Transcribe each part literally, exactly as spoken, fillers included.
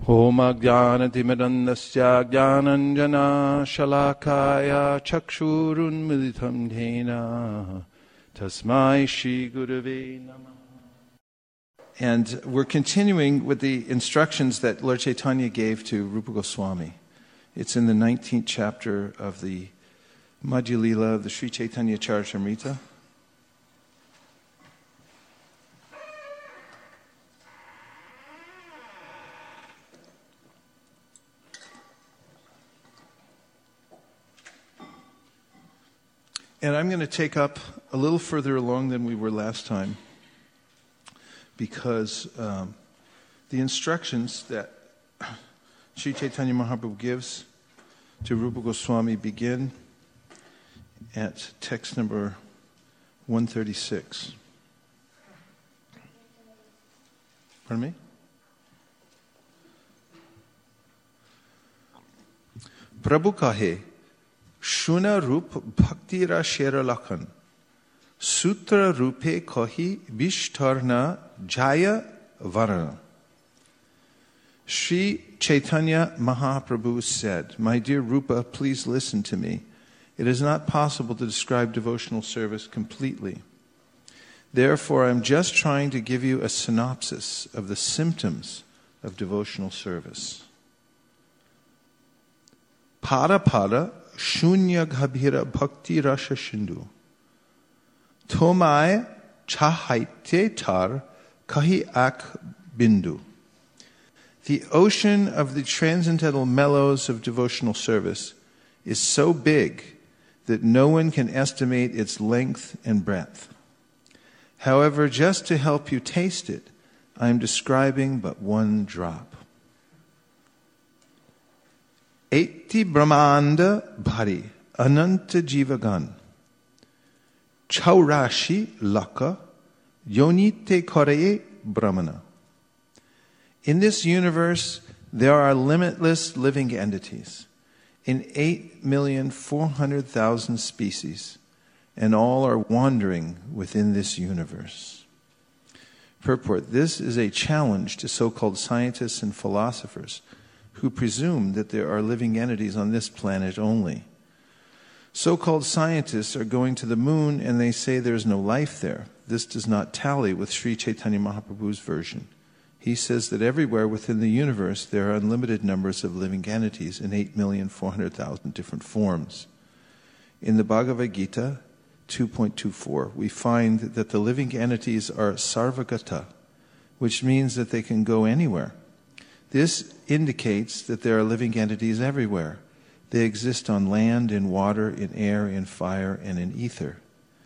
Om Ajnanatimidandasya Jnananjana Shalakaya Chakshurun Militam Dhena Tasmai Shri Gurave Namah. And we're continuing with the instructions that Lord Chaitanya gave to Rupa Goswami. It's in the nineteenth chapter of the Madhya Lila of the Sri Chaitanya Charitamrita. And I'm going to take up a little further along than we were last time, because um, the instructions that Sri Chaitanya Mahaprabhu gives to Rupa Goswami begin at text number one thirty-six. Pardon me? Prabhu kahe, Shuna Rup Bhaktira Shera Lakhan, Sutra Rupe Kahi Vishtarna Jaya Varana. Sri Chaitanya Mahaprabhu said, "My dear Rupa, please listen to me. It is not possible to describe devotional service completely. Therefore, I'm just trying to give you a synopsis of the symptoms of devotional service. Pada pada shunya ghabhira bhakti rasha shindu. Tomai chahaite tar kahi ak bindu." The ocean of the transcendental mellows of devotional service is so big that no one can estimate its length and breadth. However, just to help you taste it, I am describing but one drop. Eti Brahmanda Bhari Ananta Jivagan Chaurashi Laka Yonite Koreye Brahmana. In this universe, there are limitless living entities in eight million four hundred thousand species, and all are wandering within this universe. Purport: this is a challenge to so-called scientists and philosophers who presume that there are living entities on this planet only. So-called scientists are going to the moon and they say there is no life there. This does not tally with Sri Chaitanya Mahaprabhu's version. He says that everywhere within the universe there are unlimited numbers of living entities in eight million four hundred thousand different forms. In the Bhagavad Gita two point two four, we find that the living entities are sarvagata, which means that they can go anywhere. This indicates that there are living entities everywhere. They exist on land, in water, in air, in fire, and in ether.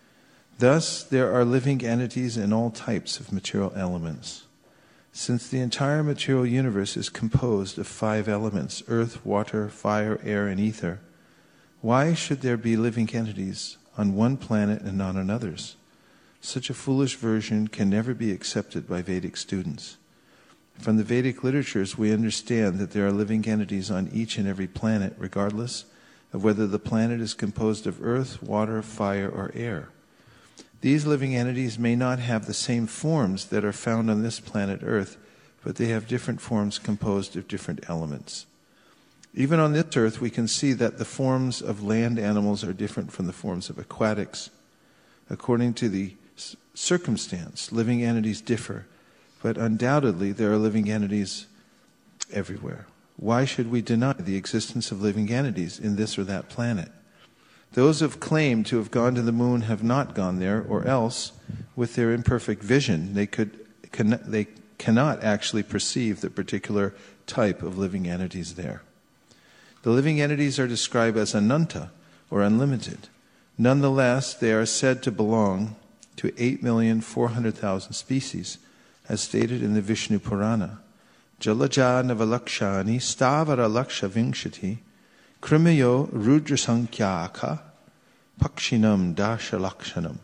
Thus, there are living entities in all types of material elements. Since the entire material universe is composed of five elements, earth, water, fire, air, and ether, why should there be living entities on one planet and not on others? Such a foolish version can never be accepted by Vedic students. From the Vedic literatures, we understand that there are living entities on each and every planet, regardless of whether the planet is composed of earth, water, fire, or air. These living entities may not have the same forms that are found on this planet Earth, but they have different forms composed of different elements. Even on this earth, we can see that the forms of land animals are different from the forms of aquatics. According to the circumstance, living entities differ, but undoubtedly there are living entities everywhere. Why should we deny the existence of living entities in this or that planet? Those who have claimed to have gone to the moon have not gone there, or else, with their imperfect vision, they could can, they cannot actually perceive the particular type of living entities there. The living entities are described as ananta, or unlimited. Nonetheless, they are said to belong to eight million four hundred thousand species, as stated in the Vishnu Purana. Jalaja navalakshani stavara laksha vingshati krimayo rudrasankyaka pakshinam dasha lakshanam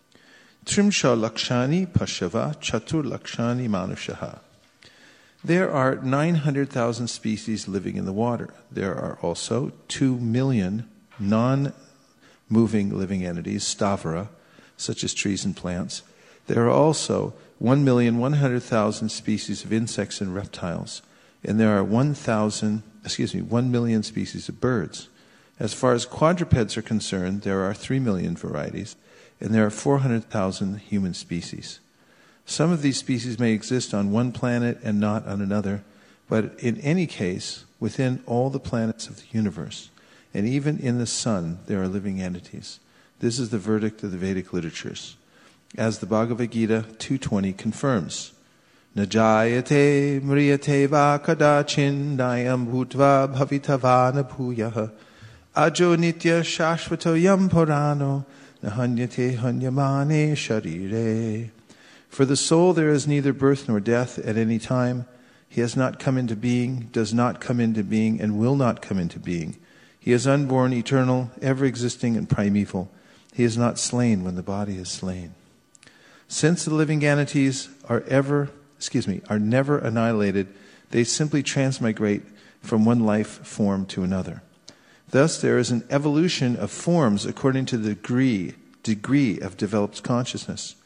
trimsha lakshani pashava chatur lakshani manushaha. There are nine hundred thousand species living in the water. There are also two million non-moving living entities, stavara, such as trees and plants. There are also one million one hundred thousand species of insects and reptiles, and there are one thousand, excuse me, one million species of birds. As far as quadrupeds are concerned, there are three million varieties, and there are four hundred thousand human species. Some of these species may exist on one planet and not on another, but in any case, within all the planets of the universe, and even in the sun, there are living entities. This is the verdict of the Vedic literatures. As the Bhagavad Gita two twenty confirms, Najayate mriyate va kadachin nayam bhutva bhavitavana bhuyaha ajo nitya shashvato yam purano nahanyate hanyamane sharire. For the soul there is neither birth nor death at any time. He has not come into being, does not come into being, and will not come into being. He is unborn, eternal, ever-existing, and primeval. He is not slain when the body is slain. Since the living entities are ever, excuse me, are never annihilated, they simply transmigrate from one life form to another. Thus, there is an evolution of forms according to the degree, degree of developed consciousness.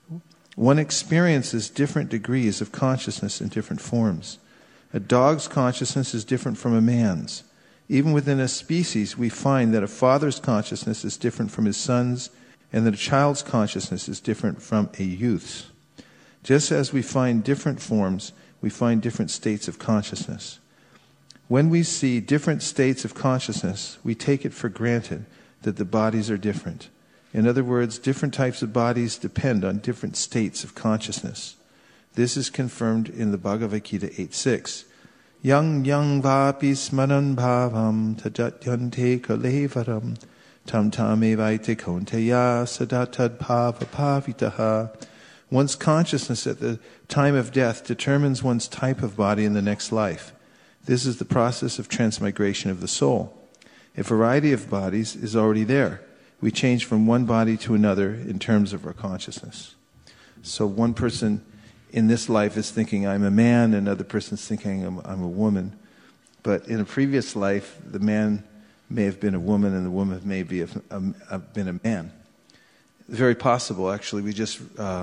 One experiences different degrees of consciousness in different forms. A dog's consciousness is different from a man's. Even within a species, we find that a father's consciousness is different from his son's, and that a child's consciousness is different from a youth's. Just as we find different forms, we find different states of consciousness. When we see different states of consciousness, we take it for granted that the bodies are different. In other words, different types of bodies depend on different states of consciousness. This is confirmed in the Bhagavad Gita eight six. Yang yang vapi smanan bhavam tajatyante kalevaram tam tam evaite konteya sadatad bhava pavitaha. One's consciousness at the time of death determines one's type of body in the next life. This is the process of transmigration of the soul. A variety of bodies is already there. We change from one body to another in terms of our consciousness. So one person in this life is thinking, I'm a man, and another person's thinking, I'm, I'm a woman. But in a previous life, the man may have been a woman, and the woman may be a, a, a, been a man. Very possible, actually. We just uh,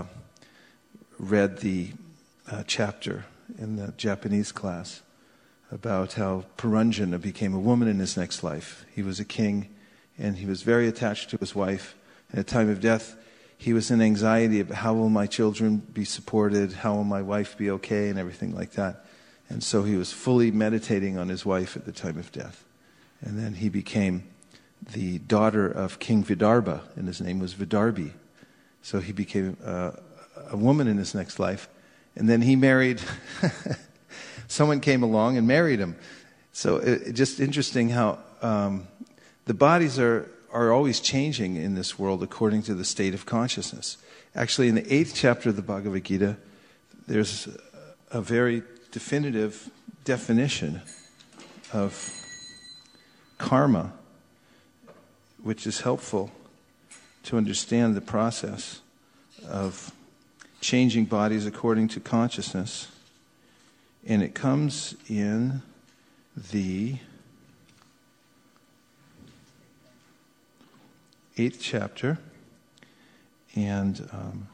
read the uh, chapter in the Japanese class about how Puranjana became a woman in his next life. He was a king, and he was very attached to his wife. At the time of death, he was in anxiety about how will my children be supported, how will my wife be okay, and everything like that. And so he was fully meditating on his wife at the time of death. And then he became the daughter of King Vidarbha, and his name was Vidarbhi. So he became uh, a woman in his next life. And then he married, someone came along and married him. So it, it just interesting how um, the bodies are, are always changing in this world according to the state of consciousness. Actually, in the eighth chapter of the Bhagavad Gita, there's a very definitive definition of karma, which is helpful to understand the process of changing bodies according to consciousness. And it comes in the eighth chapter, and um,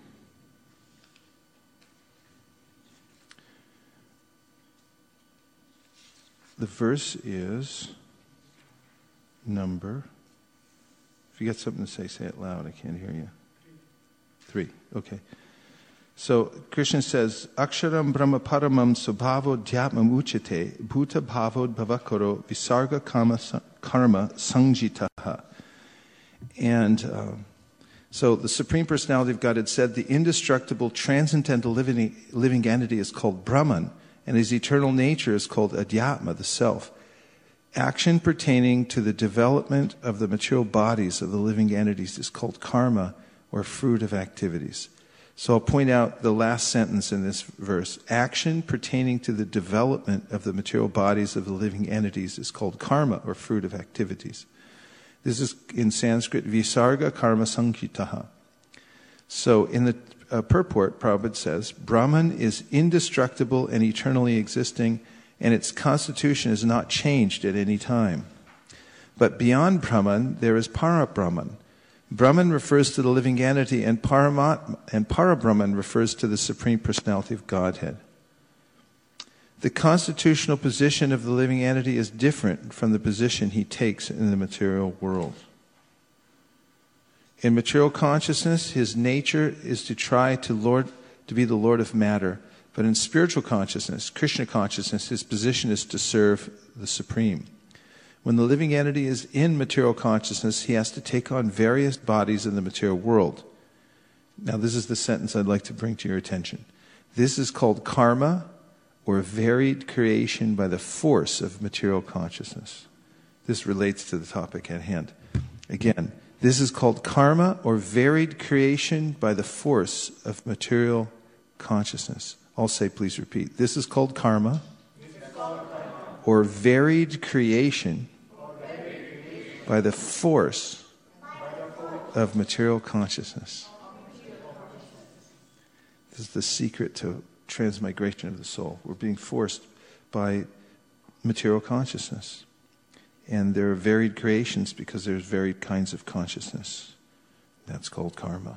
the verse is number, if you got something to say, say it loud. I can't hear you. Three. Okay. So Krishna says, Aksharam Brahma Paramam Subhavo Dhyatmam Uchate Bhuta Bhavod Bhavakaro Visarga Karma, karma Sangjitaha. And uh, so the Supreme Personality of Godhead said the indestructible, transcendental living, living entity is called Brahman, and his eternal nature is called Adhyatma, the self. Action pertaining to the development of the material bodies of the living entities is called karma, or fruit of activities. So I'll point out the last sentence in this verse. Action pertaining to the development of the material bodies of the living entities is called karma, or fruit of activities. This is in Sanskrit, Visarga Karma Sankhitaha. So in the uh, purport, Prabhupada says, Brahman is indestructible and eternally existing, and its constitution is not changed at any time. But beyond Brahman, there is Parabrahman. Brahman refers to the living entity, and Paramatma, and Parabrahman refers to the Supreme Personality of Godhead. The constitutional position of the living entity is different from the position he takes in the material world. In material consciousness, his nature is to try to lord to be the lord of matter. But in spiritual consciousness, Krishna consciousness, his position is to serve the Supreme. When the living entity is in material consciousness, he has to take on various bodies in the material world. Now, this is the sentence I'd like to bring to your attention. This is called karma, or varied creation by the force of material consciousness. This relates to the topic at hand. Again, this is called karma, or varied creation by the force of material consciousness. I'll say, please repeat. This is called karma, or varied creation by the force of material consciousness. This is the secret to transmigration of the soul. We're being forced by material consciousness. And there are varied creations because there's varied kinds of consciousness. That's called karma.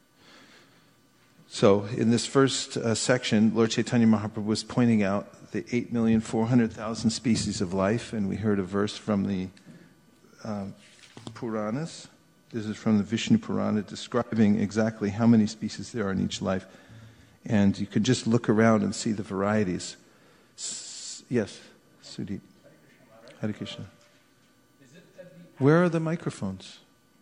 So in this first uh, section, Lord Chaitanya Mahaprabhu was pointing out the eight million four hundred thousand species of life, and we heard a verse from the uh, Puranas. This is from the Vishnu Purana describing exactly how many species there are in each life. And you could just look around and see the varieties. S- yes, Sudeep. Hare Krishna. Where are the microphones?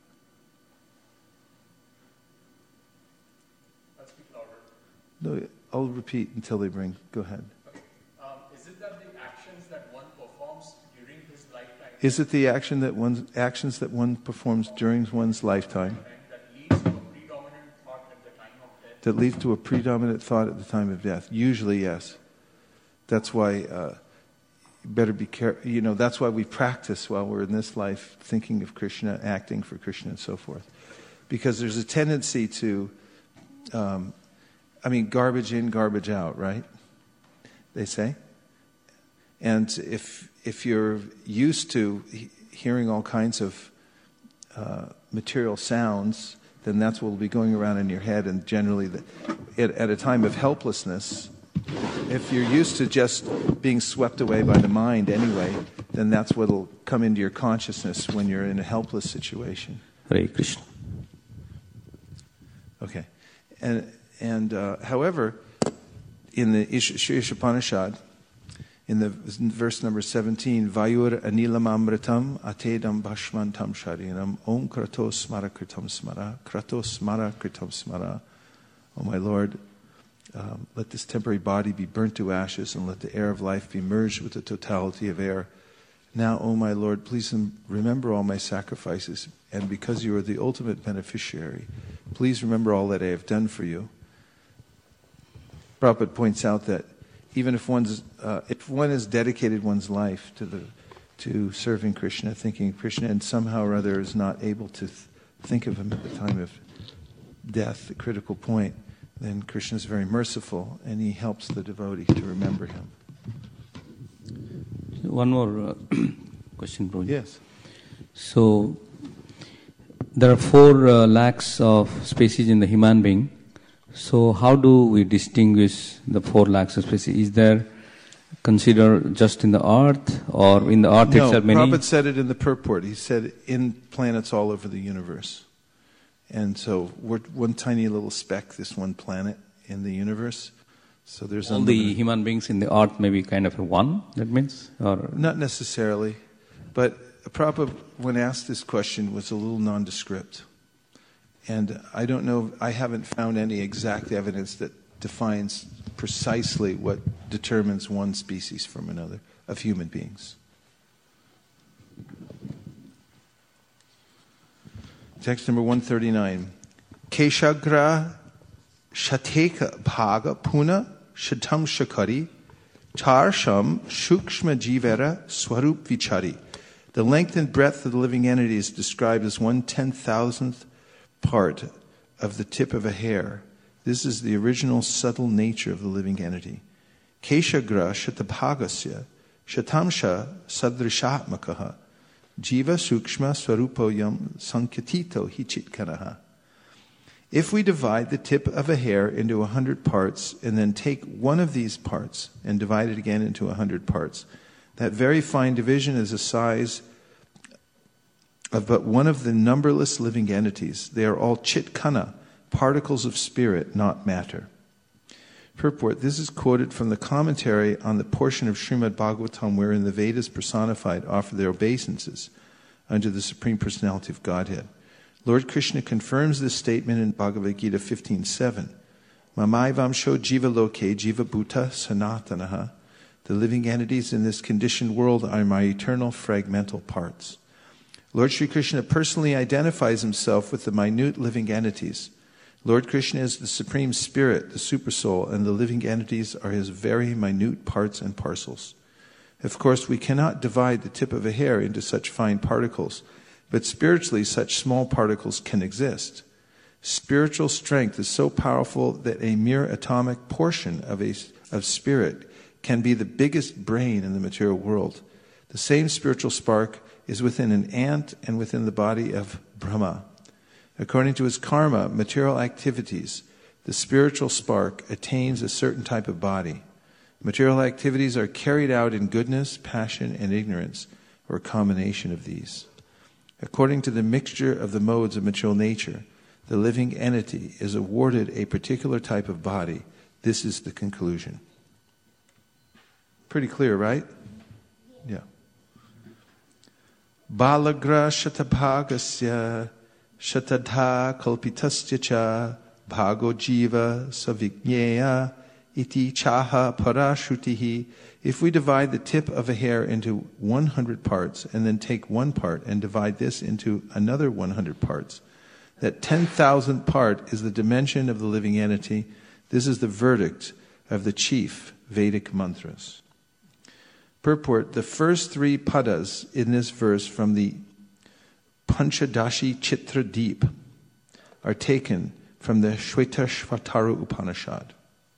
Let's speak louder. No, I'll repeat until they bring. Go ahead. Okay. Um, is it that the actions that one performs during his lifetime? Is it the action that one actions that one performs during one's lifetime that leads to a predominant thought at the time that leads to a predominant thought at the time of of death? death? Usually, yes. That's why uh, you better be careful. You know, that's why we practice while we're in this life, thinking of Krishna, acting for Krishna, and so forth. Because there's a tendency to, um, I mean, garbage in, garbage out, right? They say. And if if you're used to he- hearing all kinds of uh, material sounds, then that's what will be going around in your head. And generally, the, at, at a time of helplessness, if you're used to just being swept away by the mind anyway, then that's what will come into your consciousness when you're in a helpless situation. Hare Krishna. Okay. And, and uh, however, in the Sri Ishopanishad, in the in verse number seventeen, Vayur anilam amritam atedam bhashmantam sharinam om kratos smara kritam smara kratos smara kritam smara. Oh my Lord, um, let this temporary body be burnt to ashes and let the air of life be merged with the totality of air. Now, oh my Lord, please remember all my sacrifices, and because you are the ultimate beneficiary, please remember all that I have done for you. Prabhupada points out that even if one's uh, if one has dedicated one's life to the to serving Krishna, thinking of Krishna, and somehow or other is not able to th- think of him at the time of death, the critical point, then Krishna is very merciful, and he helps the devotee to remember him. One more uh, question, Prabhuji. Yes. So, there are four uh, lakhs of species in the human being. So, how do we distinguish the four lakhs of species? Is there considered just in the earth, or in the earth No, itself many? Prabhupada said it in the purport. He said in planets all over the universe. And so we're one tiny little speck, this one planet in the universe. So there's all unlimited. the human beings in the earth may be kind of a one, that means? Or Not necessarily. But Prabhupada, when asked this question, was a little nondescript. And I don't know, I haven't found any exact evidence that defines precisely what determines one species from another of human beings. Text number one thirty-nine. Keshagra shateka bhaga puna shatam shakari tarsham shukshma jivera swarup vichari. The length and breadth of the living entity is described as one ten thousandth part of the tip of a hair. This is the original subtle nature of the living entity. Keshagra shatabhagasya shatamsha sadrishatmakaha jiva sukshma swarupoyam sankyatito hichitkaraha. If we divide the tip of a hair into a hundred parts and then take one of these parts and divide it again into a hundred parts, that very fine division is the size of but one of the numberless living entities. They are all chitkana, particles of spirit, not matter. Purport. This is quoted from the commentary on the portion of Srimad Bhagavatam wherein the Vedas personified offer their obeisances unto the Supreme Personality of Godhead. Lord Krishna confirms this statement in Bhagavad Gita fifteen seven. Mamaivamsho jiva loke jiva bhuta sanatanaha. The living entities in this conditioned world are my eternal fragmental parts. Lord Sri Krishna personally identifies himself with the minute living entities. Lord Krishna is the Supreme Spirit, the Supersoul, and the living entities are his very minute parts and parcels. Of course, we cannot divide the tip of a hair into such fine particles, but spiritually such small particles can exist. Spiritual strength is so powerful that a mere atomic portion of a of spirit can be the biggest brain in the material world. The same spiritual spark is within an ant and within the body of Brahma. According to his karma, material activities, the spiritual spark attains a certain type of body. Material activities are carried out in goodness, passion, and ignorance, or a combination of these. According to the mixture of the modes of material nature, the living entity is awarded a particular type of body. This is the conclusion. Pretty clear, right? Yeah. Balagra shatabhagasya shatadha kalpitasya cha bhago jiva savigneya iti chaha parashutihi. If we divide the tip of a hair into one hundred parts and then take one part and divide this into another one hundred parts, that ten thousandth part is the dimension of the living entity. This is the verdict of the chief Vedic mantras. Purport. The first three padas in this verse from the Panchadashi Chitra Deep are taken from the Shvetashvatara Upanishad.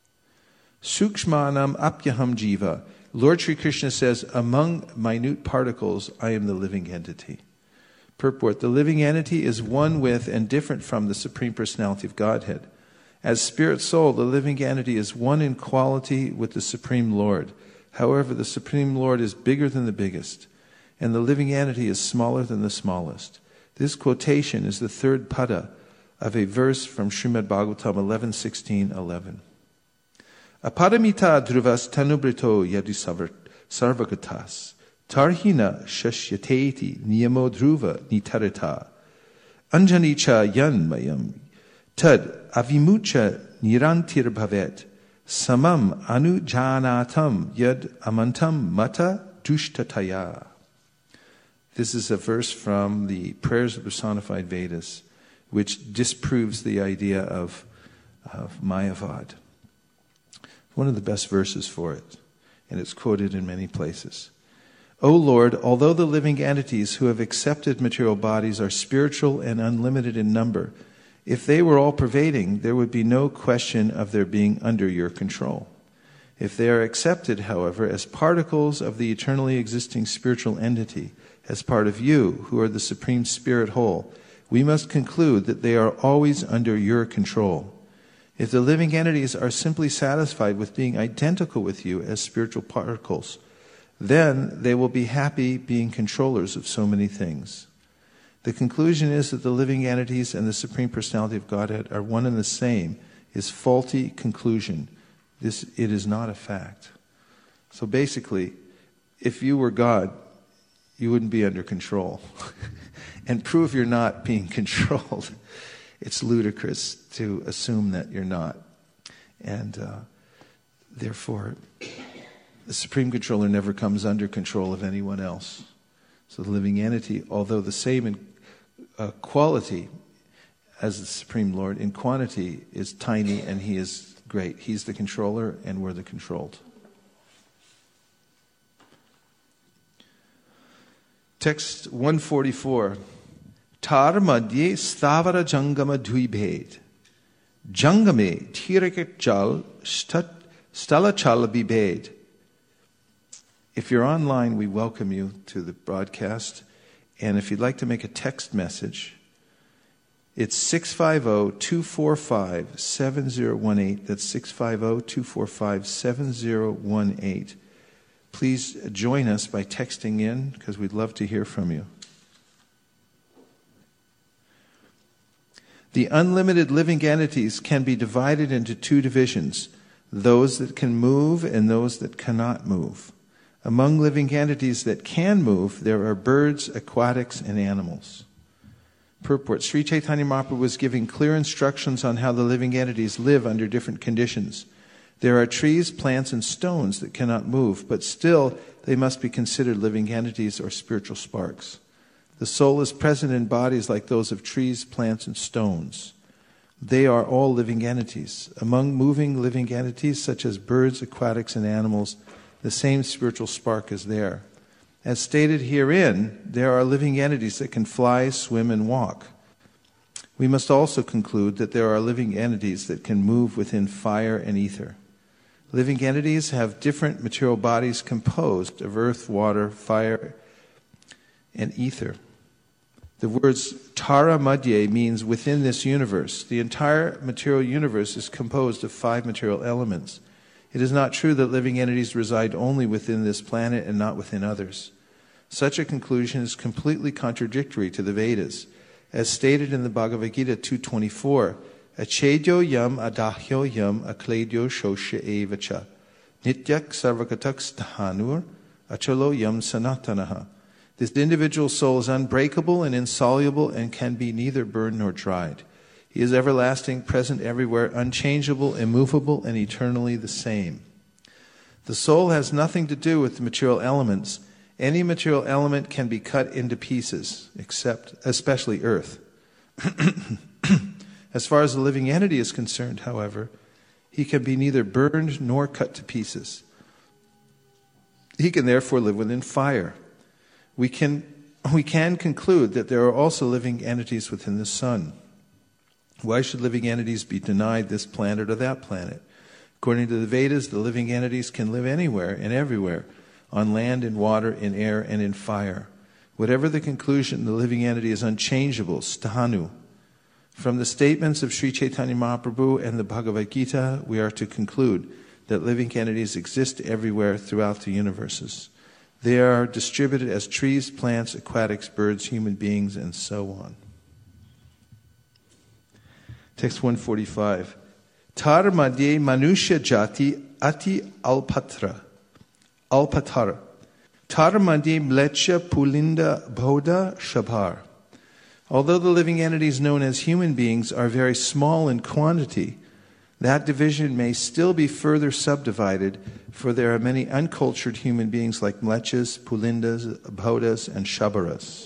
Sukshmanam apyaham jiva. Lord Sri Krishna says, among minute particles, I am the living entity. Purport. The living entity is one with and different from the Supreme Personality of Godhead. As spirit soul, the living entity is one in quality with the Supreme Lord. However, the Supreme Lord is bigger than the biggest, and the living entity is smaller than the smallest. This quotation is the third pada of a verse from Srimad Bhagavatam eleven sixteen eleven. Aparamita dhruvas tanubrito yadi sarvagatas tarhina shashyateti niyamo dhruva nitarita anjanicha yanmayam tad avimucha nirantir bhavet samam anujanatam yad amantam mata dushtataya. This is a verse from the Prayers of Personified Vedas, which disproves the idea of, of Mayavad. One of the best verses for it, and it's quoted in many places. O Lord, although the living entities who have accepted material bodies are spiritual and unlimited in number, if they were all pervading, there would be no question of their being under your control. If they are accepted, however, as particles of the eternally existing spiritual entity, as part of you, who are the Supreme Spirit whole, we must conclude that they are always under your control. If the living entities are simply satisfied with being identical with you as spiritual particles, then they will be happy being controllers of so many things. The conclusion is that the living entities and the Supreme Personality of Godhead are one and the same is faulty conclusion. This, it is not a fact. So basically, if you were God, you wouldn't be under control. And prove you're not being controlled. It's ludicrous to assume that you're not. And uh, therefore, the Supreme Controller never comes under control of anyone else. So the living entity, although the same in uh, quality as the Supreme Lord, in quantity is tiny and he is great. He's the controller and we're the controlled. Text one forty-four. Tar madhye stavara jangama dvibhed. Jangame tireket jal stala chal bibhed. If you're online, we welcome you to the broadcast. And if you'd like to make a text message, It's six five zero, two four five, seven zero one eight. That's six five zero, two four five, seven zero one eight. Please join us by texting in because we'd love to hear from you. The unlimited living entities can be divided into two divisions, those that can move and those that cannot move. Among living entities that can move, there are birds, aquatics, and animals. Purport. Sri Chaitanya Mahaprabhu was giving clear instructions on how the living entities live under different conditions. There are trees, plants, and stones that cannot move, but still they must be considered living entities or spiritual sparks. The soul is present in bodies like those of trees, plants, and stones. They are all living entities. Among moving living entities such as birds, aquatics, and animals, the same spiritual spark is there. As stated herein, there are living entities that can fly, swim, and walk. We must also conclude that there are living entities that can move within fire and ether. Living entities have different material bodies composed of earth, water, fire, and ether. The words Tara Madhye means within this universe. The entire material universe is composed of five material elements. It is not true that living entities reside only within this planet and not within others. Such a conclusion is completely contradictory to the Vedas. As stated in the Bhagavad Gita two twenty-four, Achedyo yam adahyo yam akledyo shosha evacha nityak sarvakatak sthanur achalo yam sanatanaha. This individual soul is unbreakable and insoluble and can be neither burned nor dried. He is everlasting, present everywhere, unchangeable, immovable, and eternally the same. The soul has nothing to do with the material elements. Any material element can be cut into pieces, except, especially earth. As far as the living entity is concerned, however, he can be neither burned nor cut to pieces. He can therefore live within fire. We can, we can conclude that there are also living entities within the sun. Why should living entities be denied this planet or that planet? According to the Vedas, the living entities can live anywhere and everywhere, on land, in water, in air, and in fire. Whatever the conclusion, the living entity is unchangeable, sthanu. From the statements of Sri Chaitanya Mahaprabhu and the Bhagavad Gita, we are to conclude that living entities exist everywhere throughout the universes. They are distributed as trees, plants, aquatics, birds, human beings, and so on. Text one forty-five. Tar madhye manusya jati ati alpatra. Alpatar. Tar madhye mlecha pulinda bhoda shabhar. Although the living entities known as human beings are very small in quantity, that division may still be further subdivided, for there are many uncultured human beings like mlechas, pulindas, bhodas, and shabharas.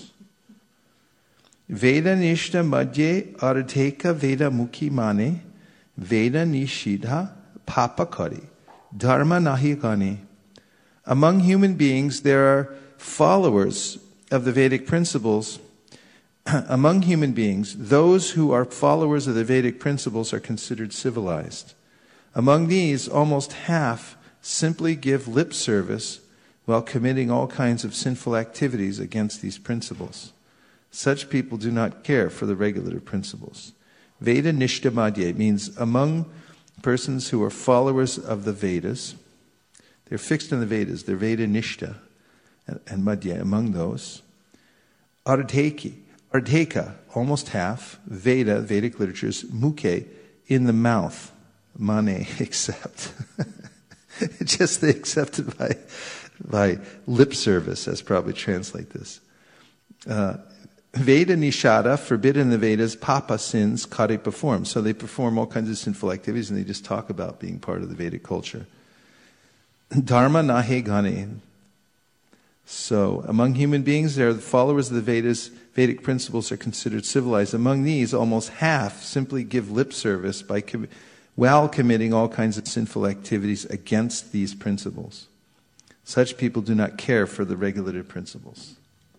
Veda nishta madhye ardheka Veda mukhi mane, Veda nishidha papa kari, dharma nahi gane. Among human beings there are followers of the Vedic principles. Among human beings, those who are followers of the Vedic principles are considered civilized. Among these, almost half simply give lip service while committing all kinds of sinful activities against these principles. Such people do not care for the regulative principles. Veda Nishta Madhye means among persons who are followers of the Vedas. They're fixed in the Vedas. They're Veda Nishta and, and Madhye among those. Ardheki, Ardheka, almost half. Veda, Vedic literatures. Mukhe, in the mouth. Mane, accept. Just they accepted by, by lip service, that's probably translate this. Uh, Veda Nishada, forbidden in the Vedas, papa sins, kare perform. So they perform all kinds of sinful activities and they just talk about being part of the Vedic culture. Dharma nahe gane. So among human beings, there are the followers of the Vedas. Vedic principles are considered civilized. Among these, almost half simply give lip service by com- while committing all kinds of sinful activities against these principles. Such people do not care for the regulative principles.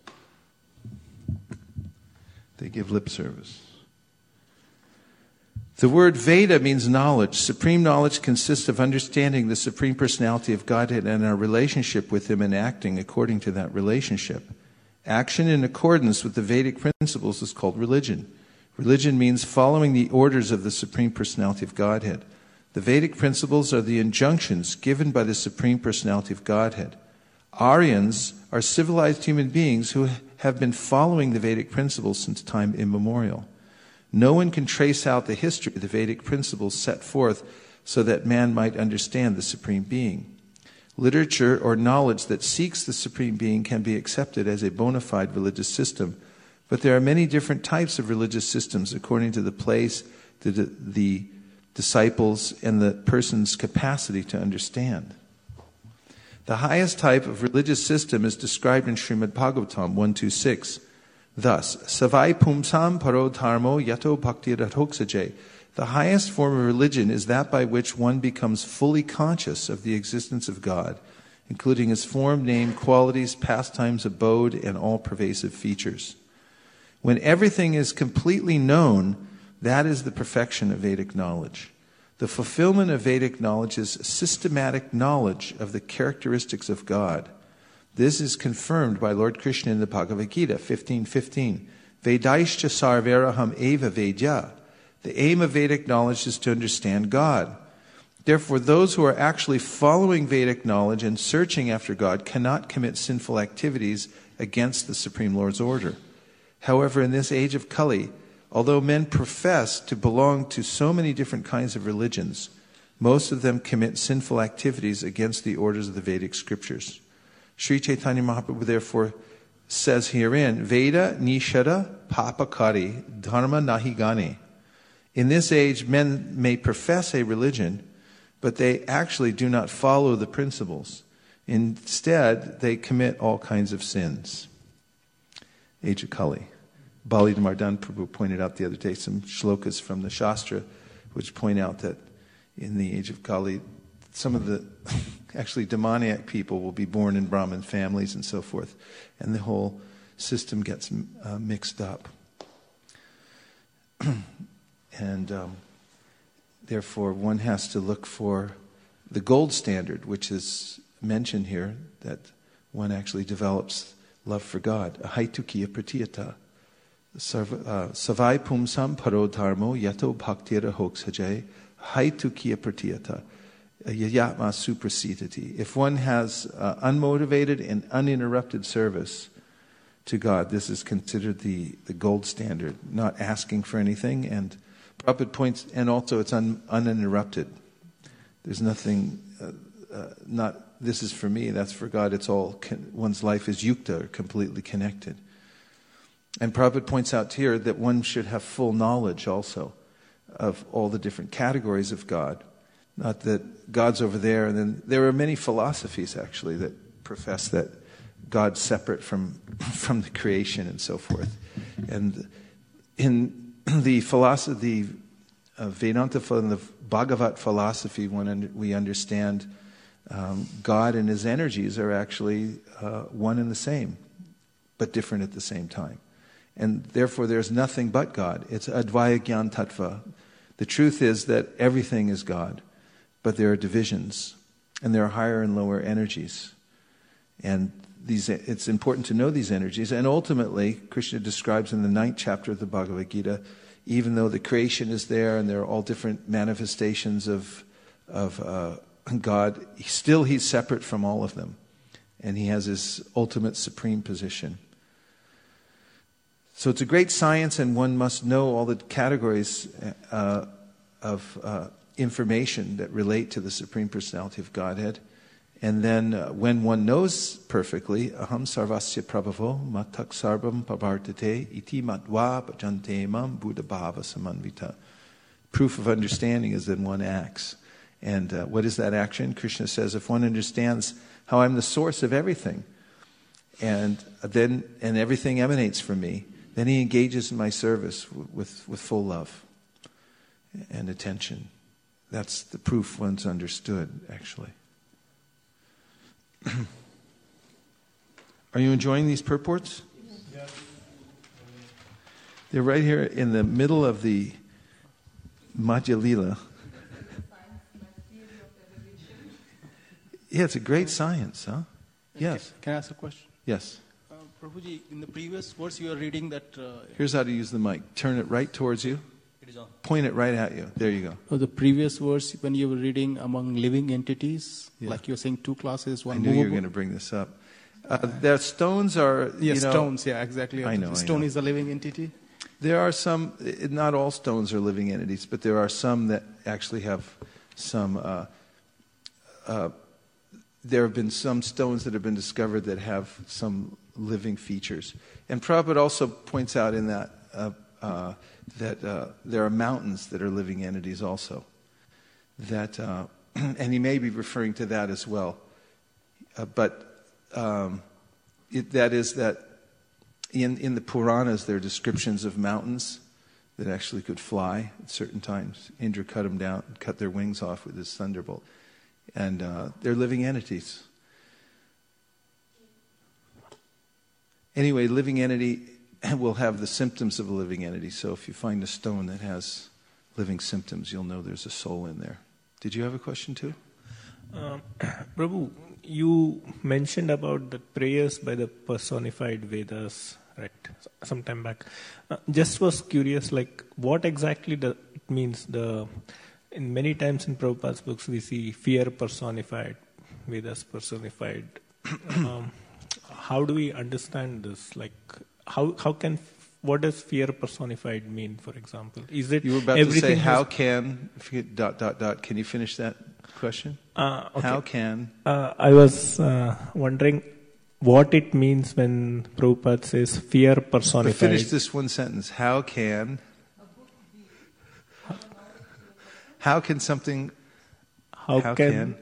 They give lip service. The word Veda means knowledge. Supreme knowledge consists of understanding the Supreme Personality of Godhead and our relationship with Him and acting according to that relationship. Action in accordance with the Vedic principles is called religion. Religion means following the orders of the Supreme Personality of Godhead. The Vedic principles are the injunctions given by the Supreme Personality of Godhead. Aryans are civilized human beings who have been following the Vedic principles since time immemorial. No one can trace out the history of the Vedic principles set forth so that man might understand the Supreme Being. Literature or knowledge that seeks the Supreme Being can be accepted as a bona fide religious system, but there are many different types of religious systems according to the place, the, the disciples, and the person's capacity to understand. The highest type of religious system is described in Srimad Bhagavatam one twenty-six. Thus, Savai Pumsam Paro Dharmo Yato Bhakti Radhoksaje. The highest form of religion is that by which one becomes fully conscious of the existence of God, including His form, name, qualities, pastimes, abode, and all pervasive features. When everything is completely known, that is the perfection of Vedic knowledge. The fulfillment of Vedic knowledge is systematic knowledge of the characteristics of God. This is confirmed by Lord Krishna in the Bhagavad Gita fifteen fifteen. Vedaischa sarveraham eva vedya. The aim of Vedic knowledge is to understand God. Therefore, those who are actually following Vedic knowledge and searching after God cannot commit sinful activities against the Supreme Lord's order. However, in this age of Kali, although men profess to belong to so many different kinds of religions, most of them commit sinful activities against the orders of the Vedic scriptures. Sri Chaitanya Mahaprabhu therefore says herein, Veda nishada papakari dharma nahigani. In this age, men may profess a religion, but they actually do not follow the principles. Instead, they commit all kinds of sins. Age of Kali. Bali Dhammardhan Prabhu pointed out the other day some shlokas from the Shastra, which point out that in the age of Kali, some of the actually demoniac people will be born in Brahmin families and so forth, and the whole system gets uh, mixed up. And um, therefore, one has to look for the gold standard, which is mentioned here, that one actually develops love for God. Ahaitukiya pratiyata. Savai pumsam paro dharmo yato bhaktira hoksajay. Haitukiya pratiyata. Yayatma suprasidati. If one has uh, unmotivated and uninterrupted service to God, this is considered the, the gold standard, not asking for anything, and Prabhupada points, and also it's un, uninterrupted. There's nothing, uh, uh, not this is for me, that's for God. It's all, con- one's life is yukta, or completely connected. And Prabhupada points out here that one should have full knowledge also of all the different categories of God. Not that God's over there, and then there are many philosophies actually that profess that God's separate from from the creation and so forth. And in the philosophy, the uh, Vedanta, and the Bhagavat philosophy, when un- we understand um, God and His energies are actually uh, one and the same, but different at the same time. And therefore there's nothing but God. It's Advaya Gyan Tattva. The truth is that everything is God, but there are divisions, and there are higher and lower energies. And these, it's important to know these energies. And ultimately, Krishna describes in the ninth chapter of the Bhagavad Gita, even though the creation is there and there are all different manifestations of, of uh, God, still He's separate from all of them. And He has His ultimate supreme position. So it's a great science, and one must know all the categories uh, of uh, information that relate to the Supreme Personality of Godhead. And then uh, when one knows perfectly, aham sarvasya prabhavo matak sarvam pavartate iti matva bhajante mam buddha bhava samanvita. Proof of understanding is that one acts. And uh, what is that action? Krishna says, if one understands how I'm the source of everything, and then and everything emanates from me, then he engages in my service w- with, with full love and attention. That's the proof one's understood, actually. Are you enjoying these purports? Yeah. They're right here in the middle of the Madhya Lila. Yeah, it's a great science, huh? Yes. Can I ask a question? Yes. Um, Prabhuji, in the previous verse you are reading that... Uh, Here's how to use the mic. Turn it right towards you. it is on. Point it right at you. There you go. Oh, the previous verse when you were reading among living entities, Yeah. like you were saying two classes, one I knew you were movable. going to bring this up. Uh, the stones are, Yes, you know, stones, yeah, exactly. I know, I Stone know. is a living entity. There are some, eh, not all stones are living entities, but there are some that actually have some, uh, uh, there have been some stones that have been discovered that have some living features. And Prabhupada also points out in that uh, uh, that uh, there are mountains that are living entities also. That, uh, and he may be referring to that as well. Uh, but um, it, that is that in, in the Puranas there are descriptions of mountains that actually could fly at certain times. Indra cut them down, cut their wings off with his thunderbolt. And uh, they're living entities. Anyway, living entity will have the symptoms of a living entity. So if you find a stone that has living symptoms, you'll know there's a soul in there. Did you have a question too? Um, Prabhu, you mentioned about the prayers by the personified Vedas, right, some time back. Uh, just was curious, like, what exactly the, it means? The in many times in Prabhupada's books, we see fear personified, Vedas personified. um, how do we understand this? Like, how how can what does fear personified mean? For example, is it You were about to say, everything how has- can, if you, dot, dot, dot, can you finish that question? Uh, okay. How can, Uh, I was uh, wondering what it means when Prabhupada says fear but personified. finish this one sentence. How can, how can something, How, how can,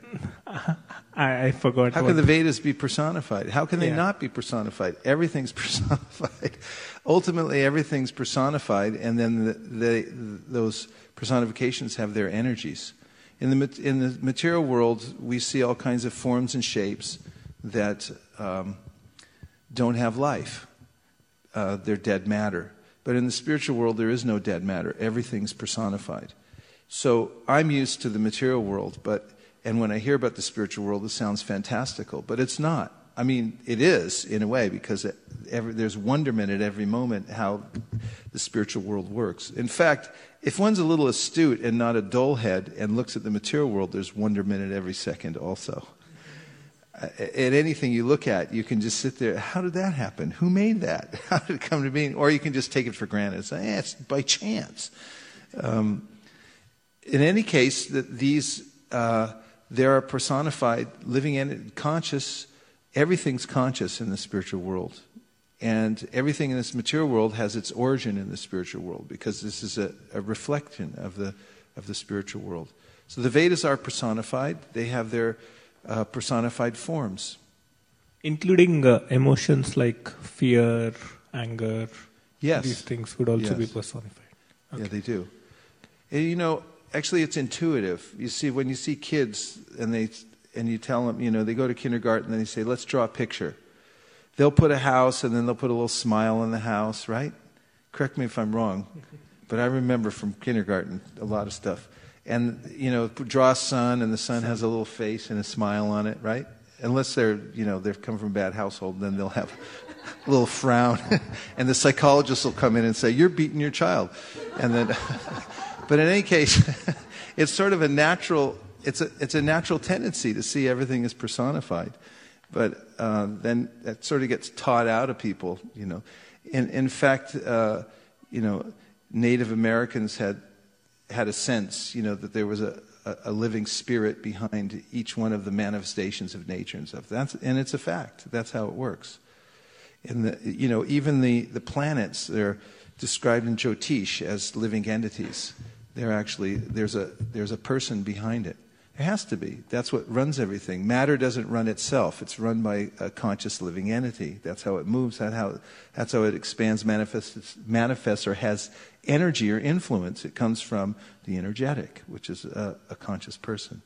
I, I forgot. how what- can the Vedas be personified? How can they Yeah. not be personified? Everything's personified. Ultimately, everything's personified, and then the, the, those personifications have their energies. In the, mat- in the material world, we see all kinds of forms and shapes that um, don't have life. Uh, they're dead matter. But in the spiritual world, there is no dead matter. Everything's personified. So I'm used to the material world, but and when I hear about the spiritual world, it sounds fantastical, but it's not. I mean, it is in a way because it, every, there's wonderment at every moment how the spiritual world works. In fact, if one's a little astute and not a dull head and looks at the material world, there's wonderment at every second also. At anything you look at, you can just sit there. How did that happen? Who made that? How did it come to be? Or you can just take it for granted. Say, eh, it's by chance. Um, in any case, that these uh, there are personified, living and conscious. Everything's conscious in the spiritual world, and everything in this material world has its origin in the spiritual world because this is a, a reflection of the of the spiritual world. So the Vedas are personified; they have their uh, personified forms, including uh, emotions like fear, anger. Yes. These things would also Yes. be personified. Yeah, they do. And, you know, actually, it's intuitive. You see, when you see kids and they and you tell them, you know, they go to kindergarten and they say, "Let's draw a picture." They'll put a house and then they'll put a little smile in the house, right? Correct me if I'm wrong, but I remember from kindergarten a lot of stuff. And, you know, draw a sun and the sun has a little face and a smile on it, right? Unless they're, you know, they've come from a bad household, then they'll have a little frown. And the psychologist will come in and say, "You're beating your child." And then, but in any case, it's sort of a natural, it's a, it's a natural tendency to see everything as personified. But uh, then that sort of gets taught out of people, you know. In, in fact, uh, you know, Native Americans had had a sense, you know, that there was a, a, a living spirit behind each one of the manifestations of nature and stuff. That's, and it's a fact. That's how it works. And the, you know, even the, the planets, they're described in Jyotish as living entities. They're actually, there's a there's a person behind it. There has to be. That's what runs everything. Matter doesn't run itself. It's run by a conscious living entity. That's how it moves. That's how, that's how it expands, manifests, manifests or has energy or influence. It comes from the energetic, which is a, a conscious person.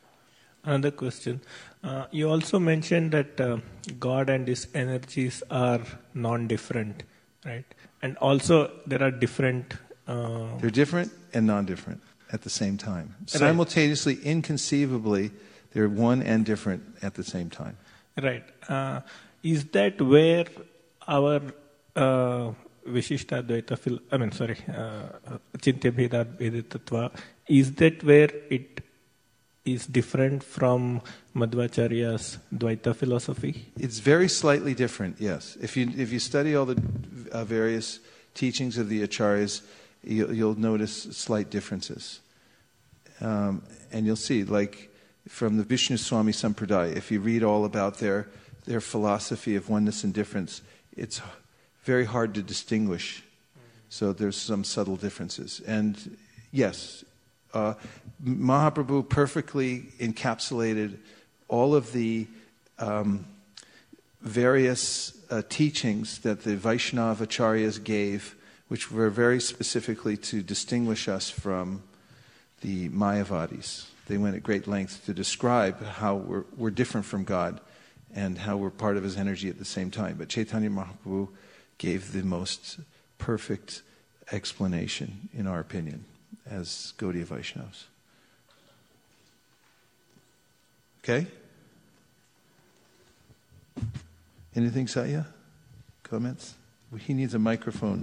Another question. Uh, you also mentioned that uh, God and His energies are non-different, right? And also there are different... Uh, They're different and non-different at the same time. Simultaneously, inconceivably, they're one and different at the same time. Right. Uh, is that where our uh, Vishishtadvaita, phil- I mean, sorry, uh, Chintya Bheda Bheda Tattva, is that where it is different from Madhvacharya's Dvaita philosophy? It's very slightly different, yes. If you if you study all the uh, various teachings of the Acharyas, you, you'll notice slight differences. Um, and you'll see, like from the Vishnu Swami Sampradaya, if you read all about their their philosophy of oneness and difference, it's very hard to distinguish. So there's some subtle differences. And yes, uh, Mahaprabhu perfectly encapsulated all of the um, various uh, teachings that the Vaishnava Acharyas gave, which were very specifically to distinguish us from the Mayavadis. They went at great length to describe how we're, we're different from God and how we're part of His energy at the same time. But Chaitanya Mahaprabhu gave the most perfect explanation, in our opinion, as Gaudiya Vaishnavas. Okay? Anything, Satya? Comments? He needs a microphone.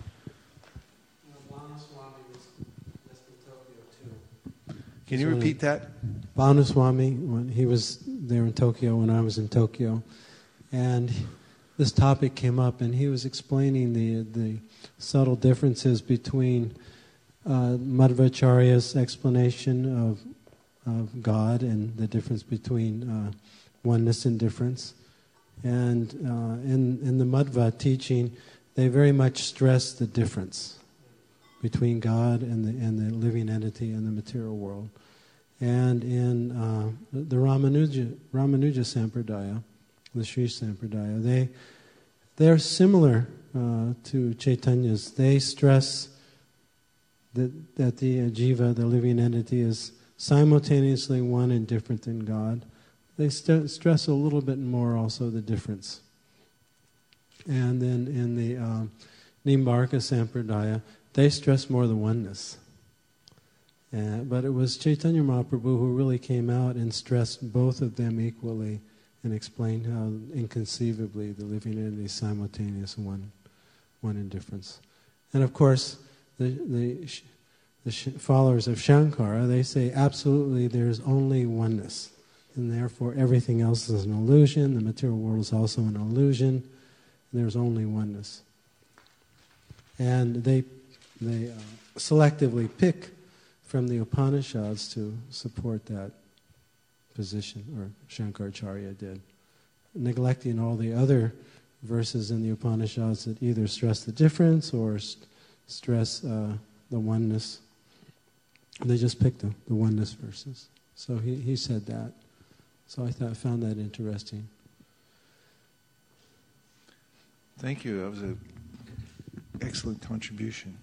Can you repeat that? Bhanuswami, when he was there in Tokyo when I was in Tokyo, and this topic came up, and he was explaining the the subtle differences between uh, Madhvacharya's explanation of of God and the difference between uh, oneness and difference. And uh, in in the Madhva teaching, they very much stress the difference between God and the and the living entity in the material world. And in uh, the Ramanuja Ramanuja Sampradaya, the Sri Sampradaya, they they're similar uh, to Chaitanya's. They stress that that the uh, jiva, the living entity, is simultaneously one and different than God. They st- stress a little bit more also the difference. And then in the uh, Nimbarka Sampradaya, they stress more the oneness. Uh, but it was Chaitanya Mahaprabhu who really came out and stressed both of them equally and explained how inconceivably the living entity is simultaneous one, one in difference. And of course, the the, the followers of Shankara, they say absolutely there's only oneness. And therefore everything else is an illusion. The material world is also an illusion. There's only oneness. And they they uh, selectively pick from the Upanishads to support that position, or Shankaracharya did, neglecting all the other verses in the Upanishads that either stress the difference or st- stress uh, the oneness. They just picked the, the oneness verses. So he, he said that. So I thought, found that interesting. Thank you. That was an excellent contribution.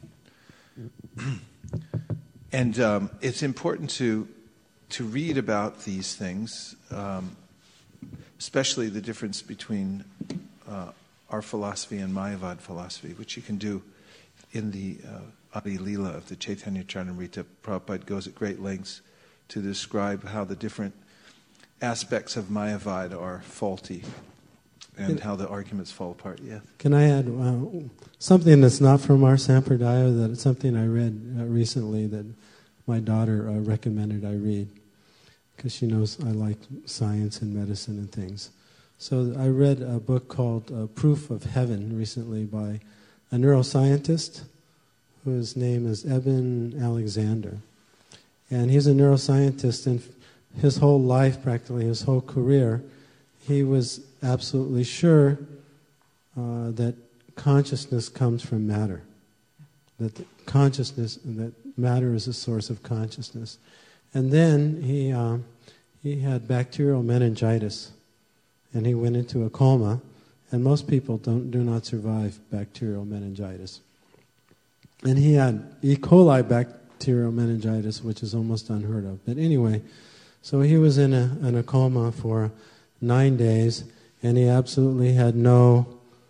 And um, it's important to to read about these things, um, especially the difference between uh, our philosophy and Mayavad philosophy, which you can do in the uh, Adi Leela of the Chaitanya Charitamrita. Prabhupada goes at great lengths to describe how the different aspects of Mayavad are faulty and how the arguments fall apart. Yeah. Can I add uh, something that's not from our Sampradaya, that it's something I read uh, recently that my daughter uh, recommended I read, because she knows I like science and medicine and things. So I read a book called uh, Proof of Heaven recently by a neuroscientist whose name is Eben Alexander. And he's a neuroscientist, and his whole life, practically his whole career, he was absolutely sure uh, that consciousness comes from matter. That the consciousness, that matter is a source of consciousness. And then he uh, he had bacterial meningitis, and he went into a coma. And most people don't do not survive bacterial meningitis. And he had E. coli bacterial meningitis, which is almost unheard of. But anyway, so he was in a in a coma for nine days, and he absolutely had no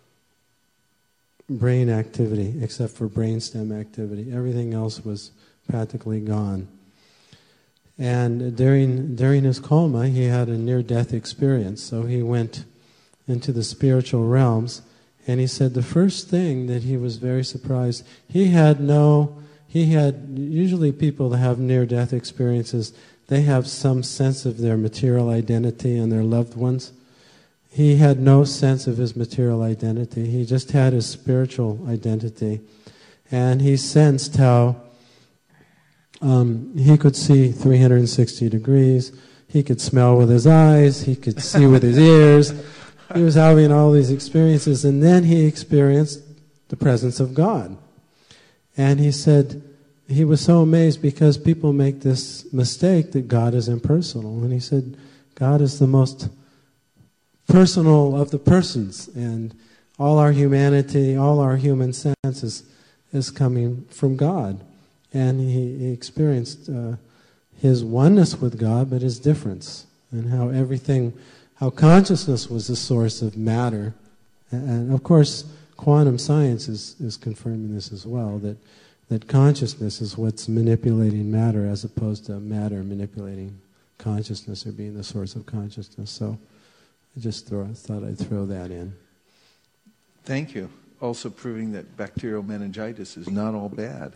brain activity except for brainstem activity. Everything else was practically gone. And during during his coma, he had a near-death experience. So he went into the spiritual realms, And he said the first thing that he was very surprised, he had no, he had, usually people that have near-death experiences, they have some sense of their material identity and their loved ones. He had no sense of his material identity. He just had his spiritual identity. And he sensed how um, he could see three hundred sixty degrees, he could smell with his eyes, he could see with his ears. He was having all these experiences, and then he experienced the presence of God. And he said he was so amazed because people make this mistake that God is impersonal. And he said God is the most personal of the persons, and all our humanity, all our human sense is, is coming from God. And he, he experienced uh, his oneness with God, but his difference, and how everything, how consciousness was the source of matter. And, and of course, quantum science is, is confirming this as well, that, that consciousness is what's manipulating matter as opposed to matter manipulating consciousness or being the source of consciousness. So I just throw, thought I'd throw that in. Thank you. Also proving that bacterial meningitis is not all bad.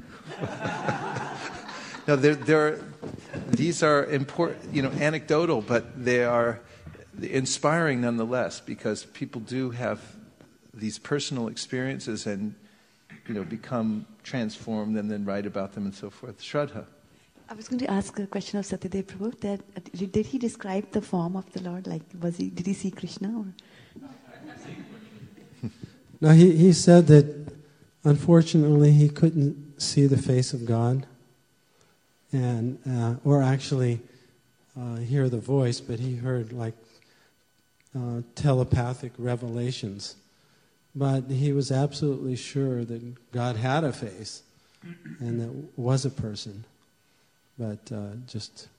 No, there, there are, these are important, you know, anecdotal, but they are inspiring nonetheless, because people do have these personal experiences and, you know, become transformed and then write about them and so forth. Shraddha. I was going to ask a question of Satyadev Prabhu. That uh, did he describe the form of the Lord? Like, was he? Did he see Krishna? Or? No, he he said that unfortunately he couldn't see the face of God, and uh, or actually uh, hear the voice, but he heard like uh, telepathic revelations. But he was absolutely sure that God had a face, and that was a person. But uh, just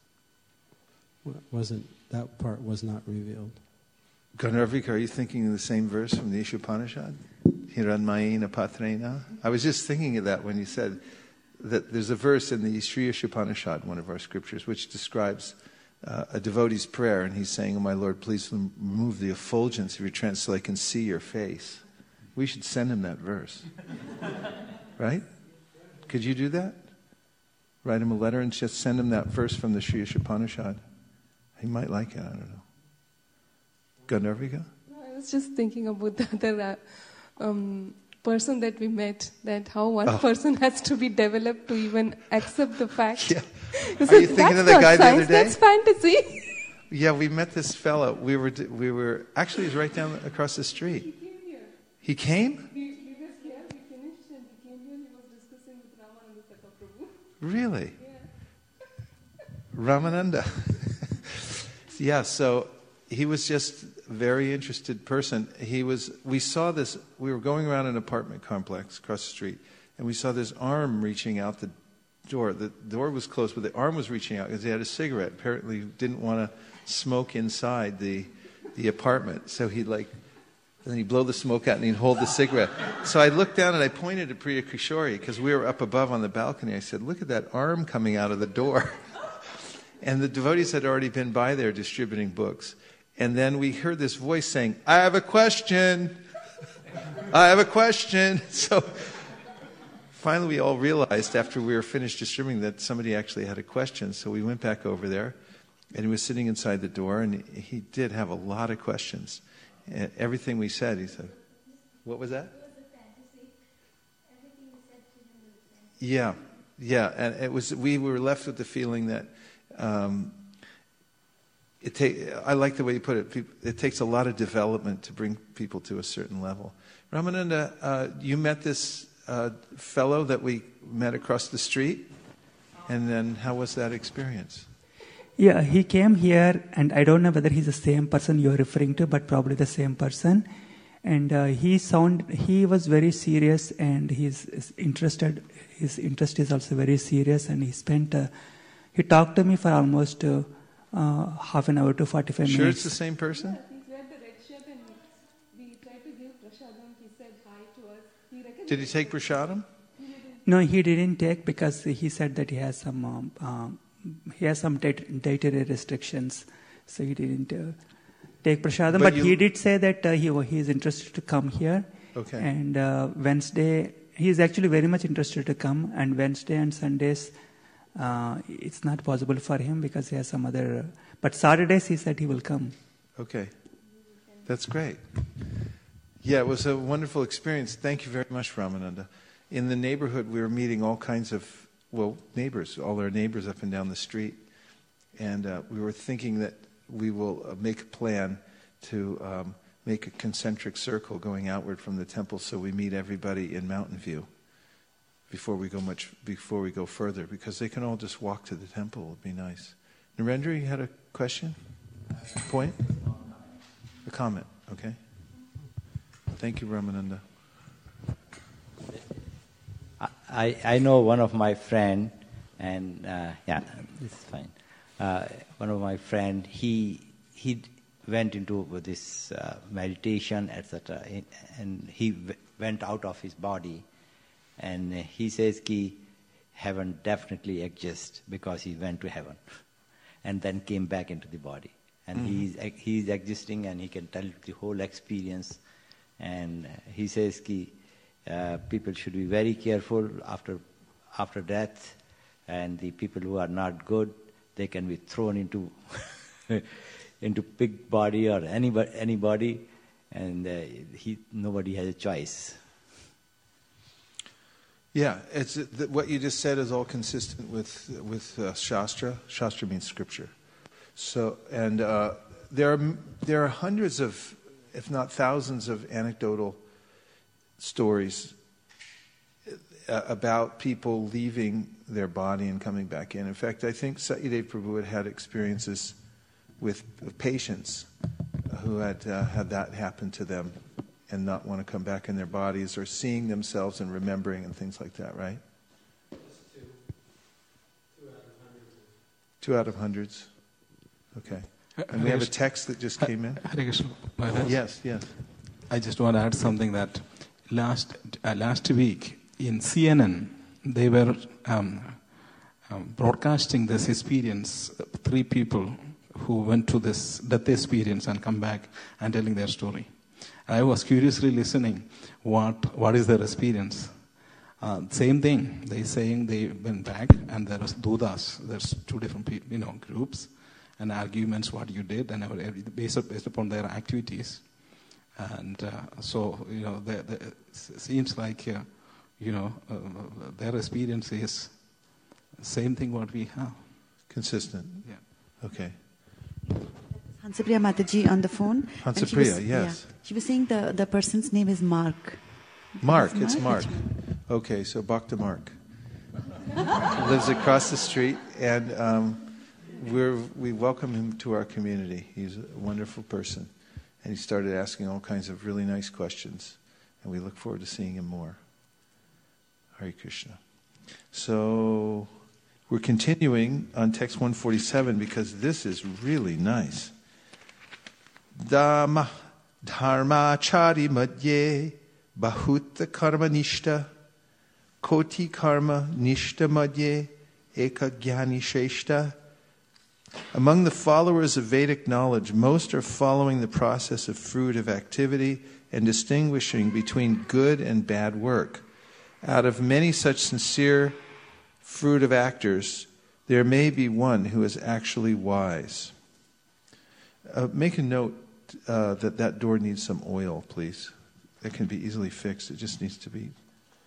wasn't, that part was not revealed. Gandharvika, are you thinking of the same verse from the Ishopanishad? Hiranmayena Patrena? I was just thinking of that when you said that there's a verse in the Sri Ishopanishad, one of our scriptures, which describes uh, a devotee's prayer, and he's saying, "Oh my Lord, please remove the effulgence of your trance so I can see your face." We should send him that verse. Right? Could you do that? Write him a letter and just send him that verse from the Sri Ishopanishad. He might like it, I don't know. Gandharvika? I was just thinking about the other uh, um, person that we met, that how one oh. person has to be developed to even accept the fact. Yeah. Are you thinking of the guy the other day? That's fantasy. Yeah, we met this fellow. We were, we were actually, he's right down across the street. He came here. He came? We, we were here, we finished, and he came here, he was discussing with Ramananda Prabhu. Really? Yeah. Ramananda. Yeah, so he was just a very interested person. He was, we saw this, we were going around an apartment complex across the street, and we saw this arm reaching out the door. The door was closed, but the arm was reaching out because he had a cigarette. Apparently didn't want to smoke inside the the apartment. So he'd like, and then he'd blow the smoke out and he'd hold the cigarette. So I looked down and I pointed to Priya Kishori because we were up above on the balcony. I said, "Look at that arm coming out of the door." And the devotees had already been by there distributing books. And then we heard this voice saying, "I have a question. I have a question." So finally we all realized after we were finished distributing that somebody actually had a question. So we went back over there, and he was sitting inside the door, and he did have a lot of questions. And everything we said, he said, "What was that?" It was a fantasy. Everything we said to him was a fantasy. Yeah, yeah. And it was, we were left with the feeling that um, it take, I like the way you put it. People, it takes a lot of development to bring people to a certain level. Ramananda, uh, you met this uh, fellow that we met across the street, and then how was that experience? Yeah, he came here, and I don't know whether he's the same person you're referring to, but probably the same person. And uh, he sound he was very serious, and he's, he's interested. His interest is also very serious, and he spent. Uh, he talked to me for almost uh, uh, half an hour to forty-five Sure, minutes. it's the same person. Yeah, he wear the red shirt, and we tried to give prasadam. He said hi to us. He recognized Did he take prasadam? No, he didn't take because he said that he has some. Um, um, He has some diet- dietary restrictions, so he didn't uh, take prasadam. But But, you- he did say that uh, he he is interested to come here. Okay. And uh, Wednesday, he is actually very much interested to come. And Wednesday and Sundays, uh, it's not possible for him because he has some other. But Saturdays, he said he will come. Okay. That's great. Yeah, it was a wonderful experience. Thank you very much, Ramananda. In the neighborhood, we were meeting all kinds of, well, neighbors, all our neighbors up and down the street. And uh, we were thinking that we will uh, make a plan to um, make a concentric circle going outward from the temple so we meet everybody in Mountain View before we go much, before we go further, because they can all just walk to the temple. It would be nice. Narendra, you had a question? A point? A comment, okay. Thank you, Ramananda. I, I know one of my friend, and uh, yeah, this is fine. Uh, one of my friend, he he went into this uh, meditation, et cetera, and he w- went out of his body, and he says ki heaven definitely exists because he went to heaven, and then came back into the body, and mm-hmm. he's he's existing, and he can tell the whole experience, and he says ki. Uh, people should be very careful after after death, and the people who are not good, they can be thrown into into pig body or anybody, anybody and uh, he nobody has a choice. Yeah, it's th- what you just said is all consistent with with uh, Shastra. Shastra means scripture. So, and uh, there are there are hundreds of, if not thousands, of anecdotal stories about people leaving their body and coming back in. In fact, I think Satyadev Prabhu had had experiences with patients who had uh, had that happen to them and not want to come back in their bodies, or seeing themselves and remembering and things like that, right? Two. Two out of hundreds. Two out of hundreds. Okay. And we have a text that just came in. Hare Krishna. Maharaj. Yes, yes. I just want to add something that last uh, last week in C N N they were um, um, broadcasting this experience. Three people who went to this death experience and come back and telling their story. I was curiously listening. What what is their experience? Uh, same thing. They saying they went back and there was dudas. There's two different people, you know, groups and arguments. What you did and based based upon their activities. And uh, so, you know, the, the, it seems like, uh, you know, uh, their experience is same thing what we have. Consistent. Yeah. Okay. Hansapriya Mataji on the phone. Hansapriya, was, yes. Yeah, she was saying the, the person's name is Mark. Mark, it's Mark. It's Mark. Okay, so Bhakta Mark. Lives across the street, and um, we're, we welcome him to our community. He's a wonderful person. And he started asking all kinds of really nice questions. And we look forward to seeing him more. Hare Krishna. So we're continuing on text one forty-seven because this is really nice. Dhamma dharmachari madhye bahutta karma nishta koti karma nishta madhye eka jnani sheshta. Among the followers of Vedic knowledge, most are following the process of fruitive activity and distinguishing between good and bad work. Out of many such sincere fruitive actors, there may be one who is actually wise. Uh, make a note uh, that that door needs some oil, please. It can be easily fixed. It just needs to be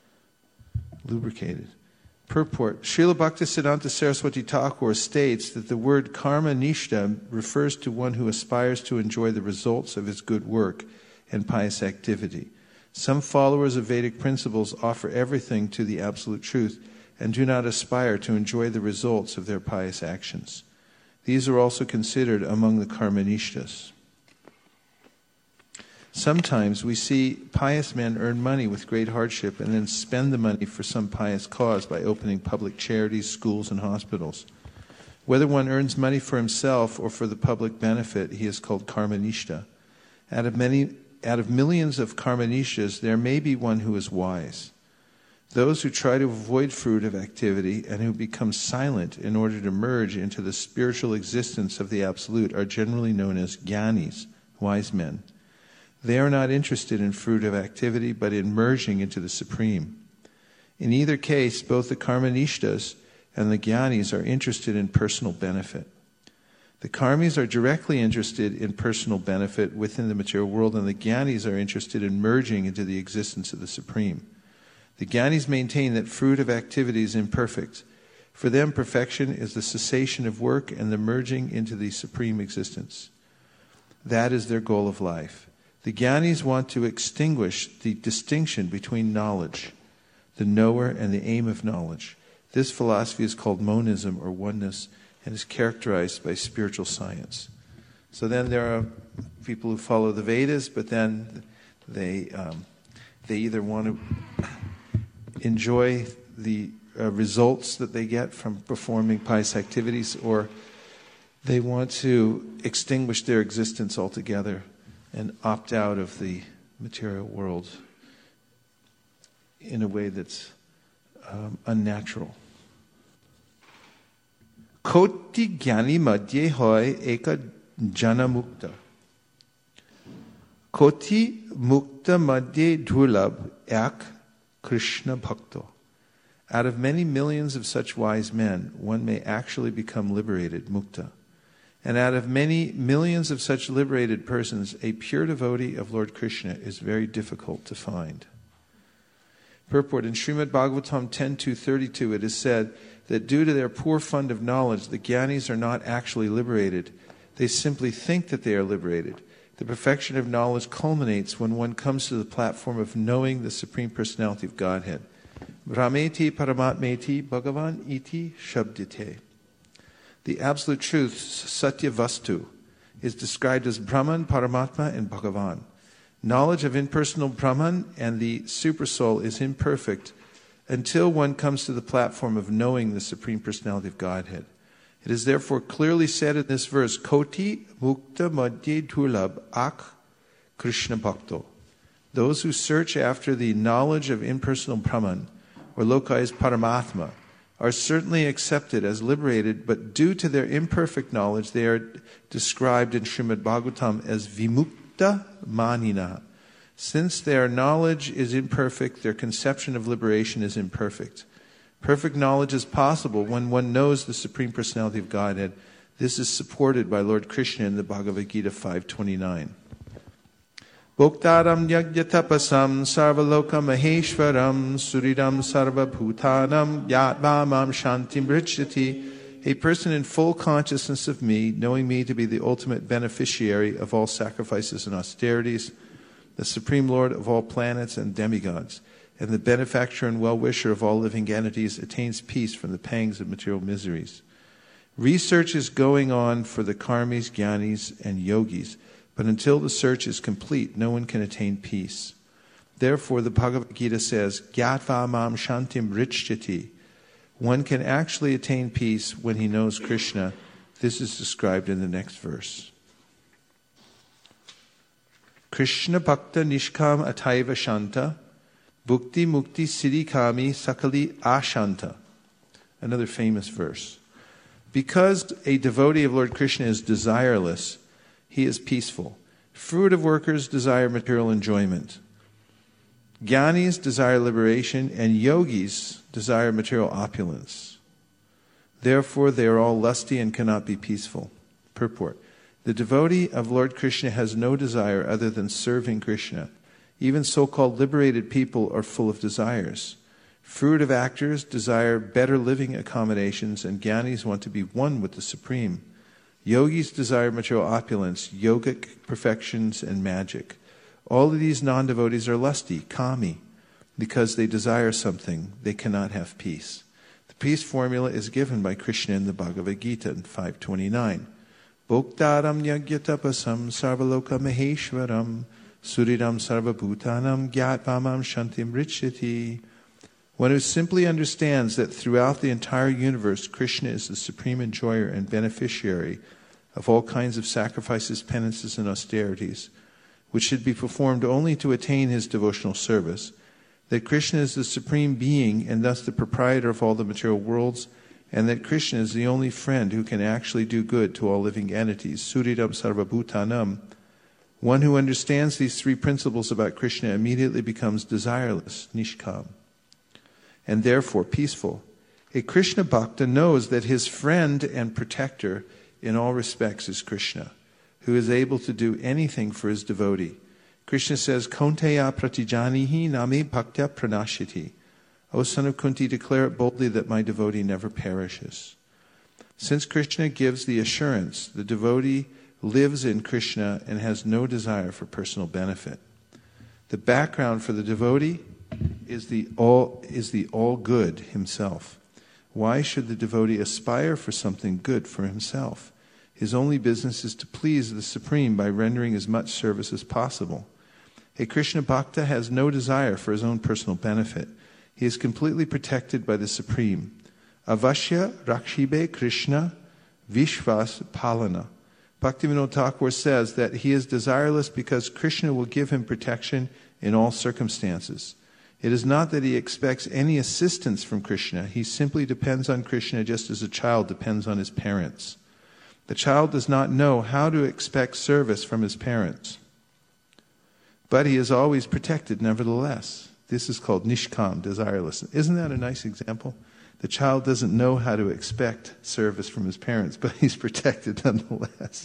lubricated. Purport. Srila Bhaktisiddhanta Saraswati Thakur states that the word karma nishta refers to one who aspires to enjoy the results of his good work and pious activity. Some followers of Vedic principles offer everything to the absolute truth and do not aspire to enjoy the results of their pious actions. These are also considered among the karmanishtas. Sometimes we see pious men earn money with great hardship and then spend the money for some pious cause by opening public charities, schools, and hospitals. Whether one earns money for himself or for the public benefit, he is called karmanishta. Out of many, out of millions of karmanishtas, there may be one who is wise. Those who try to avoid fruitive activity and who become silent in order to merge into the spiritual existence of the Absolute are generally known as jnanis, wise men. They are not interested in fruitive activity, but in merging into the Supreme. In either case, both the Karmanishtas and the Jnanis are interested in personal benefit. The Karmis are directly interested in personal benefit within the material world, and the Jnanis are interested in merging into the existence of the Supreme. The Jnanis maintain that fruitive activity is imperfect. For them, perfection is the cessation of work and the merging into the Supreme existence. That is their goal of life. The Jnanis want to extinguish the distinction between knowledge, the knower, and the aim of knowledge. This philosophy is called monism or oneness, and is characterized by spiritual science. So then there are people who follow the Vedas, but then they um, they either want to enjoy the uh, results that they get from performing pious activities, or they want to extinguish their existence altogether and opt out of the material world in a way that's um, unnatural. Koti Jnani Madhye Hoy Eka Jana Mukta. Koti Mukta Madhye Dhulab Ek Krishna Bhakto. Out of many millions of such wise men, one may actually become liberated, mukta. And out of many millions of such liberated persons, a pure devotee of Lord Krishna is very difficult to find. Purport: in Srimad Bhagavatam ten two thirty-two, it is said that due to their poor fund of knowledge, the Jnanis are not actually liberated. They simply think that they are liberated. The perfection of knowledge culminates when one comes to the platform of knowing the Supreme Personality of Godhead. Brahmeti Paramatmeti Bhagavan iti Shabdite. The absolute truth, Satya Vastu, is described as Brahman, Paramatma, and Bhagavan. Knowledge of impersonal Brahman and the Supersoul is imperfect until one comes to the platform of knowing the Supreme Personality of Godhead. It is therefore clearly said in this verse, Koti Mukta Madhye Dhulab Ak Krishna Bhakto. Those who search after the knowledge of impersonal Brahman, or lokalized Paramatma, are certainly accepted as liberated, but due to their imperfect knowledge, they are described in Srimad Bhagavatam as Vimukta Manina. Since their knowledge is imperfect, their conception of liberation is imperfect. Perfect knowledge is possible when one knows the Supreme Personality of Godhead. This is supported by Lord Krishna in the Bhagavad Gita five twenty-nine. Bhoktaram yagyatapasam sarvaloka maheshwaram suridam sarva bhutanam yatvamam shantim richati. A person in full consciousness of me, knowing me to be the ultimate beneficiary of all sacrifices and austerities, the Supreme Lord of all planets and demigods, and the benefactor and well-wisher of all living entities, attains peace from the pangs of material miseries. Research is going on for the karmis, jnanis, and yogis, but until the search is complete, no one can attain peace. Therefore, the Bhagavad Gita says, Gyatva mam shantim richyati. One can actually attain peace when he knows Krishna. This is described in the next verse. Krishna bhakta nishkam ataiva shanta, bhukti mukti siddhikami sakali ashanta. Another famous verse. Because a devotee of Lord Krishna is desireless, he is peaceful. Fruitive workers desire material enjoyment. Jnanis desire liberation, and yogis desire material opulence. Therefore, they are all lusty and cannot be peaceful. Purport: the devotee of Lord Krishna has no desire other than serving Krishna. Even so-called liberated people are full of desires. Fruitive actors desire better living accommodations, and jnanis want to be one with the Supreme. Yogis desire material opulence, yogic perfections, and magic. All of these non-devotees are lusty, kami. Because they desire something, they cannot have peace. The peace formula is given by Krishna in the Bhagavad Gita in five twenty-nine. Bhoktaram yagyatapasam sarvaloka maheshwaram suridam sarvabhutanam gyatvamam shantim richyati. One who simply understands that throughout the entire universe, Krishna is the supreme enjoyer and beneficiary of all kinds of sacrifices, penances, and austerities, which should be performed only to attain his devotional service, that Krishna is the supreme being and thus the proprietor of all the material worlds, and that Krishna is the only friend who can actually do good to all living entities, Suridam Sarvabhutanam. One who understands these three principles about Krishna immediately becomes desireless, nishkam, and therefore peaceful. A Krishna Bhakta knows that his friend and protector in all respects is Krishna, who is able to do anything for his devotee. Krishna says, Kaunteya pratijanihi nami bhaktya pranashiti. O son of Kunti, declare it boldly that my devotee never perishes. Since Krishna gives the assurance, the devotee lives in Krishna and has no desire for personal benefit. The background for the devotee is the all is the all good himself. Why should the devotee aspire for something good for himself? His only business is to please the Supreme by rendering as much service as possible. A Krishna Bhakta has no desire for his own personal benefit. He is completely protected by the Supreme. Avashya Rakshibe Krishna Vishvas Palana. Bhaktivinoda Thakur says that he is desireless because Krishna will give him protection in all circumstances. It is not that he expects any assistance from Krishna. He simply depends on Krishna just as a child depends on his parents. The child does not know how to expect service from his parents, but he is always protected nevertheless. This is called nishkam, desireless. Isn't that a nice example? The child doesn't know how to expect service from his parents, but he's protected nonetheless.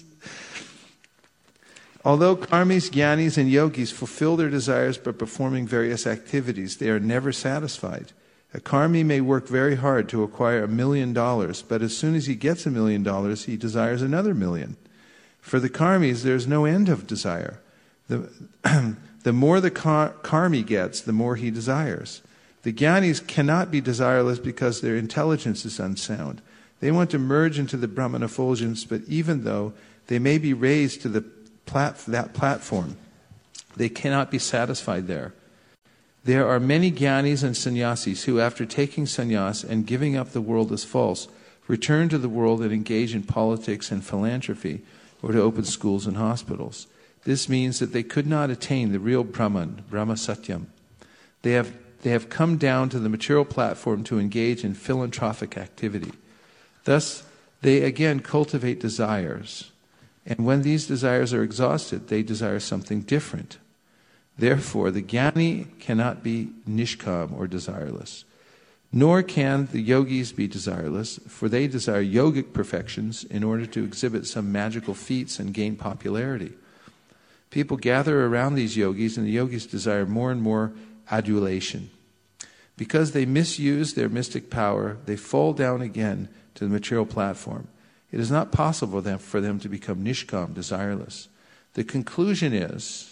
Although karmis, jnanis, and yogis fulfill their desires by performing various activities, they are never satisfied. A karmi may work very hard to acquire a million dollars, but as soon as he gets a million dollars, he desires another million. For the karmis, there's no end of desire. The, the more the kar- karmi gets, the more he desires. The jnanis cannot be desireless because their intelligence is unsound. They want to merge into the Brahman effulgence, but even though they may be raised to the plat- that platform, they cannot be satisfied there. There are many jnanis and sannyasis who, after taking sannyas and giving up the world as false, return to the world and engage in politics and philanthropy, or to open schools and hospitals. This means that they could not attain the real Brahman, Brahma Satyam. They have, they have come down to the material platform to engage in philanthropic activity. Thus, they again cultivate desires. And when these desires are exhausted, they desire something different. Therefore, the jnani cannot be nishkam or desireless. Nor can the yogis be desireless, for they desire yogic perfections in order to exhibit some magical feats and gain popularity. People gather around these yogis, and the yogis desire more and more adulation. Because they misuse their mystic power, they fall down again to the material platform. It is not possible then for them to become nishkam, desireless. The conclusion is,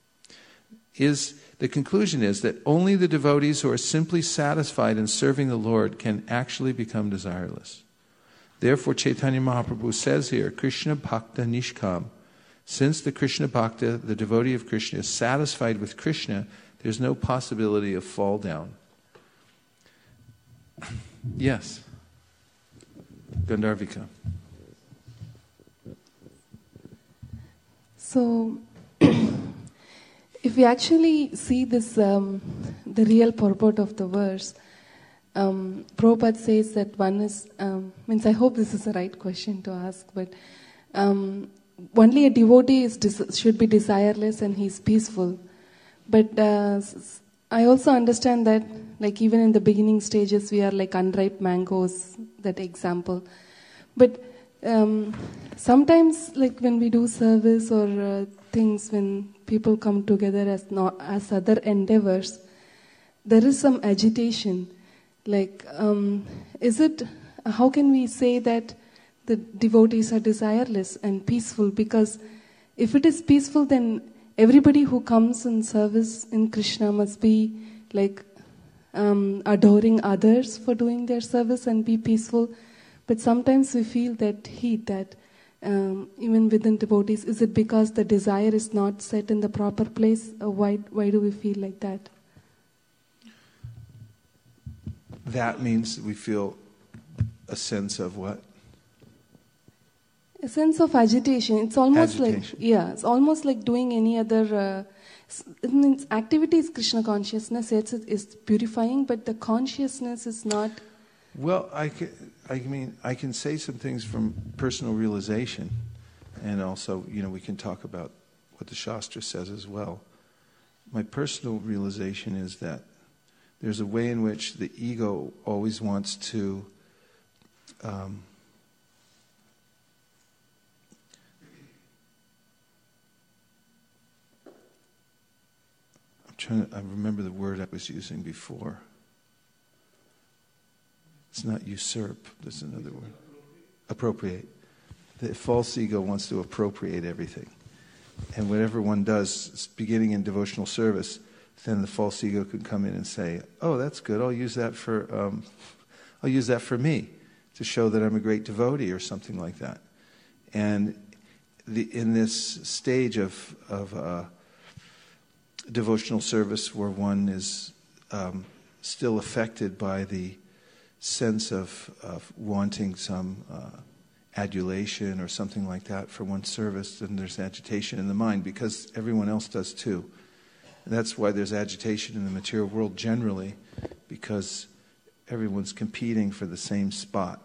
is the conclusion is that only the devotees who are simply satisfied in serving the Lord can actually become desireless. Therefore, Chaitanya Mahaprabhu says here, Krishna Bhakta Nishkam. Since the Krishna Bhakta, the devotee of Krishna, is satisfied with Krishna, there's no possibility of fall down. Yes. Gandharvika. So, if we actually see this, um, the real purport of the verse, um, Prabhupada says that one is, um, means I hope this is the right question to ask, but um, only a devotee is des- should be desireless and he's peaceful. But uh, I also understand that, like even in the beginning stages, we are like unripe mangoes, that example. But um, sometimes, like when we do service or uh, things, when people come together as not as other endeavors, there is some agitation. Like, um, is it? How can we say that the devotees are desireless and peaceful? Because if it is peaceful, then everybody who comes in service in Krishna must be like um, adoring others for doing their service and be peaceful. But sometimes we feel that heat, that um, even within devotees, is it because the desire is not set in the proper place? Or why, why do we feel like that? That means we feel a sense of what? A sense of agitation. It's almost Agitation. like, yeah, it's almost like doing any other, uh, it means activity is Krishna consciousness, it's, it's purifying, but the consciousness is not. Well, I can, I mean, I can say some things from personal realization, and also, you know, we can talk about what the Shastra says as well. My personal realization is that there's a way in which the ego always wants to um, I'm trying to, I remember the word I was using before. It's not usurp, there's another word. Appropriate. The false ego wants to appropriate everything. And whatever one does, beginning in devotional service, then the false ego can come in and say, "Oh, that's good. I'll use that for, um, I'll use that for me to show that I'm a great devotee," or something like that. And the, in this stage of of uh, devotional service, where one is um, still affected by the sense of of wanting some Uh, adulation or something like that for one's service, then there's agitation in the mind, because everyone else does too. And that's why there's agitation in the material world generally, because everyone's competing for the same spot.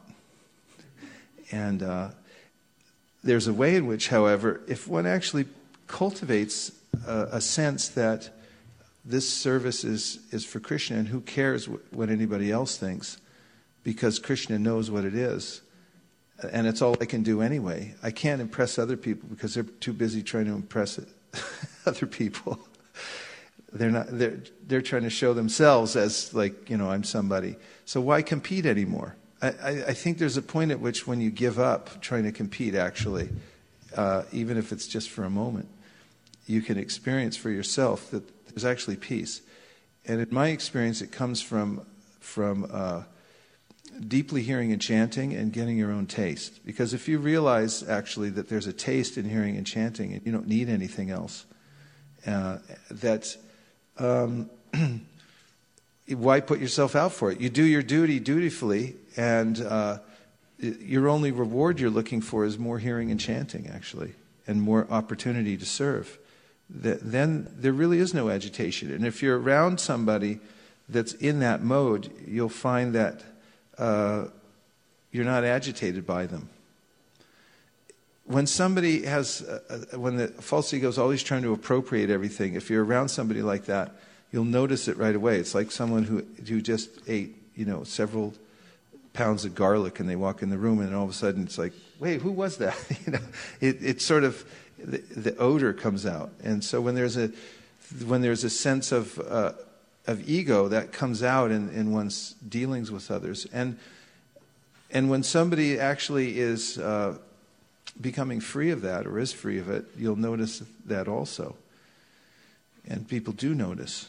And uh, there's a way in which, however, if one actually cultivates a, a sense that this service is, is for Krishna, and who cares what, what anybody else thinks, because Krishna knows what it is, and it's all I can do anyway. I can't impress other people because they're too busy trying to impress other people. They're not. They're they're trying to show themselves as, like, you know, I'm somebody. So why compete anymore? I, I, I think there's a point at which when you give up trying to compete, actually, uh, even if it's just for a moment, you can experience for yourself that there's actually peace. And in my experience, it comes from from. Uh, deeply hearing and chanting and getting your own taste. Because if you realize actually that there's a taste in hearing and chanting and you don't need anything else, uh, that um, why put yourself out for it? You do your duty dutifully, and uh, your only reward you're looking for is more hearing and chanting, actually, and more opportunity to serve. That, then there really is no agitation. And if you're around somebody that's in that mode, you'll find that Uh, you're not agitated by them. When somebody has, uh, uh, when the false ego is always trying to appropriate everything, if you're around somebody like that, you'll notice it right away. It's like someone who who just ate, you know, several pounds of garlic, and they walk in the room, and all of a sudden it's like, wait, who was that? you know, it it sort of the, the odor comes out, and so when there's a when there's a sense of uh, of ego, that comes out in, in one's dealings with others. And and when somebody actually is uh, becoming free of that, or is free of it, you'll notice that also. And people do notice.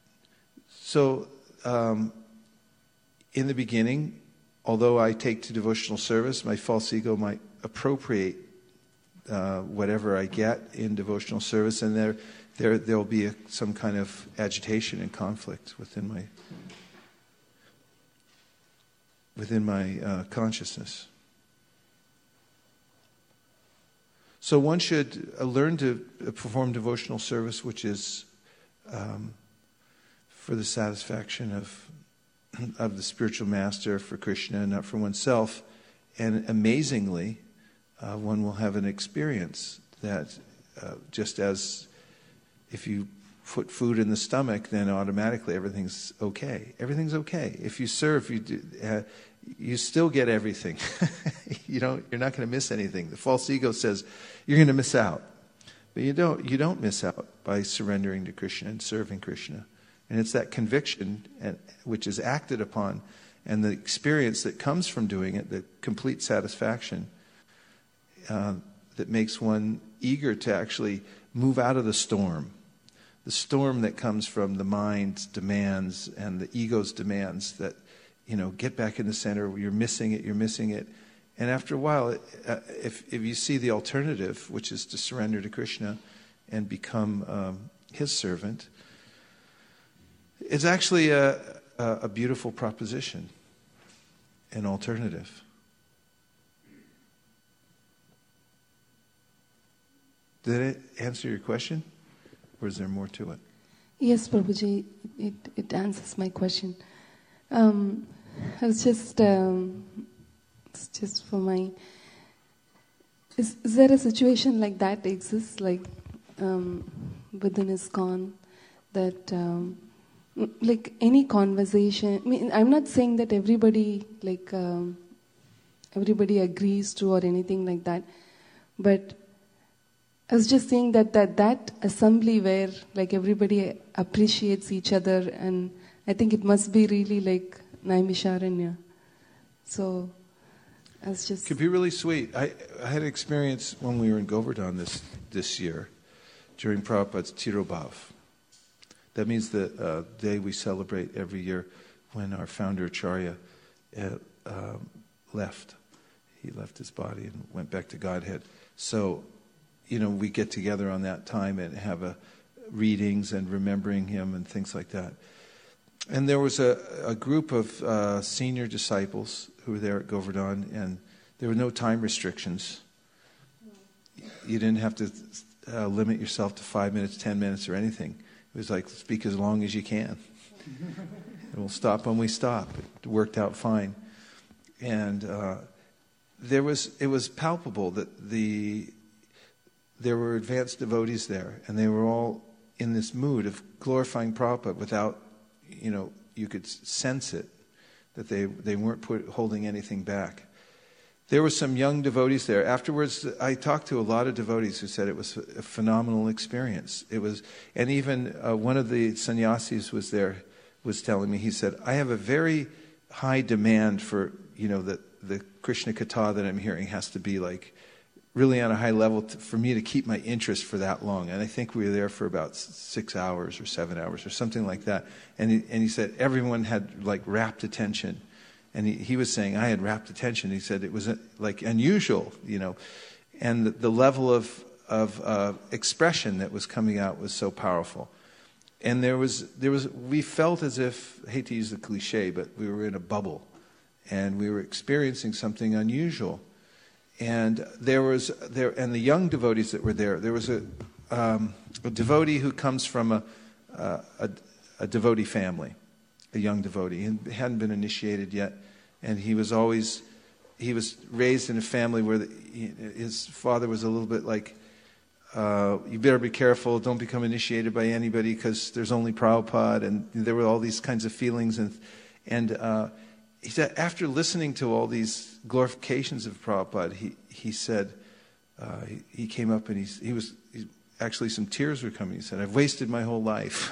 So um, in the beginning, although I take to devotional service, my false ego might appropriate uh, whatever I get in devotional service, and there There, there'll be a, some kind of agitation and conflict within my within my uh, consciousness. So one should uh, learn to perform devotional service, which is um, for the satisfaction of of the spiritual master, for Krishna, not for oneself. And amazingly, uh, one will have an experience that uh, just as if you put food in the stomach, then automatically everything's okay. Everything's okay. If you serve, you do, uh, you still get everything. you don't. You're not going to miss anything. The false ego says you're going to miss out, but you don't. You don't miss out by surrendering to Krishna and serving Krishna. And it's that conviction, and, which is acted upon, and the experience that comes from doing it, the complete satisfaction, uh, that makes one eager to actually move out of the storm. The storm that comes from the mind's demands and the ego's demands that, you know, get back in the center, you're missing it, you're missing it. And after a while, uh, if, if you see the alternative, which is to surrender to Krishna and become um, his servant, it's actually a, a, a beautiful proposition, an alternative. Did it answer your question? Or is there more to it? Yes, Prabhuji, it, it answers my question. Um, I was just, um, it's just for my, is, is there a situation like that exists? Like um, within ISKCON that um, like any conversation. I mean, I'm not saying that everybody like um, everybody agrees to or anything like that, but I was just saying that that that assembly where like everybody appreciates each other, and I think it must be really like Naimisharanya. So I was just could be really sweet. I, I had an experience when we were in Govardhan this this year during Prabhupada's Tirobhav. That means the uh, day we celebrate every year when our founder Acharya uh, uh, left. He left his body and went back to Godhead. So, you know, we get together on that time and have a readings and remembering him and things like that. And there was a, a group of uh, senior disciples who were there at Govardhan, and there were no time restrictions. You didn't have to uh, limit yourself to five minutes, ten minutes, or anything. It was like, speak as long as you can. And we'll stop when we stop. It worked out fine. And uh, there was it was palpable that the there were advanced devotees there, and they were all in this mood of glorifying Prabhupada without, you know, you could sense it, that they, they weren't put, holding anything back. There were some young devotees there. Afterwards, I talked to a lot of devotees who said it was a phenomenal experience. It was, and even uh, one of the sannyasis was there, was telling me, he said, I have a very high demand for, you know, the, the Krishna Katha that I'm hearing has to be like, really on a high level to, for me to keep my interest for that long. And I think we were there for about six hours or seven hours or something like that. And he, and he said everyone had like rapt attention. And he, he was saying, I had rapt attention. He said it was uh, like unusual, you know. And the, the level of, of uh, expression that was coming out was so powerful. And there was, there was, we felt as if, I hate to use the cliche, but we were in a bubble. And we were experiencing something unusual. And there was there, and the young devotees that were there. There was a, um, a devotee who comes from a, uh, a a devotee family, a young devotee. He hadn't been initiated yet, and he was always he was raised in a family where the, he, his father was a little bit like, uh, you better be careful, don't become initiated by anybody because there's only Prabhupada, and there were all these kinds of feelings, and and. Uh, He said, after listening to all these glorifications of Prabhupada, he, he said, uh, he, he came up and he's, he was, he, actually some tears were coming. He said, I've wasted my whole life.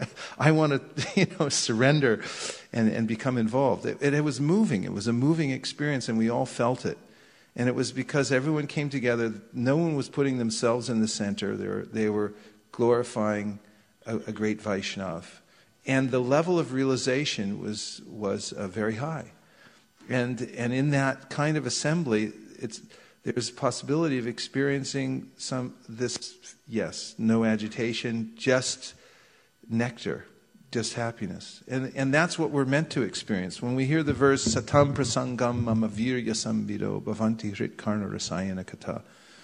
I want to, you know, surrender and, and become involved. It, it, it was moving. It was a moving experience, and we all felt it. And it was because everyone came together. No one was putting themselves in the center. They were, they were glorifying a, a great Vaishnav. And the level of realization was was uh, very high, and and in that kind of assembly, it's there's a possibility of experiencing some this yes, no agitation, just nectar, just happiness, and and that's what we're meant to experience when we hear the verse Satam Prasangam Mama Virya Sambido Bhavanti Hrit Karna Rasayana Kata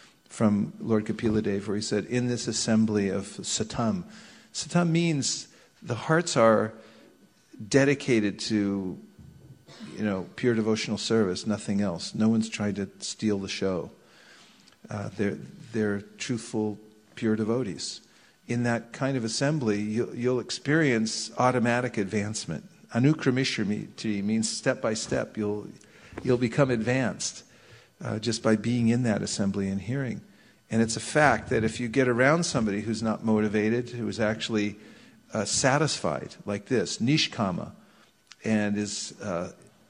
from Lord Kapila Dev, where he said, in this assembly of Satam, Satam means the hearts are dedicated to, you know, pure devotional service, nothing else. No one's trying to steal the show. Uh, they're, they're truthful, pure devotees. In that kind of assembly, you'll, you'll experience automatic advancement. Anukramishramiti means step by step. You'll, you'll become advanced uh, just by being in that assembly and hearing. And it's a fact that if you get around somebody who's not motivated, who is actually Uh, satisfied like this, nishkama, and is uh,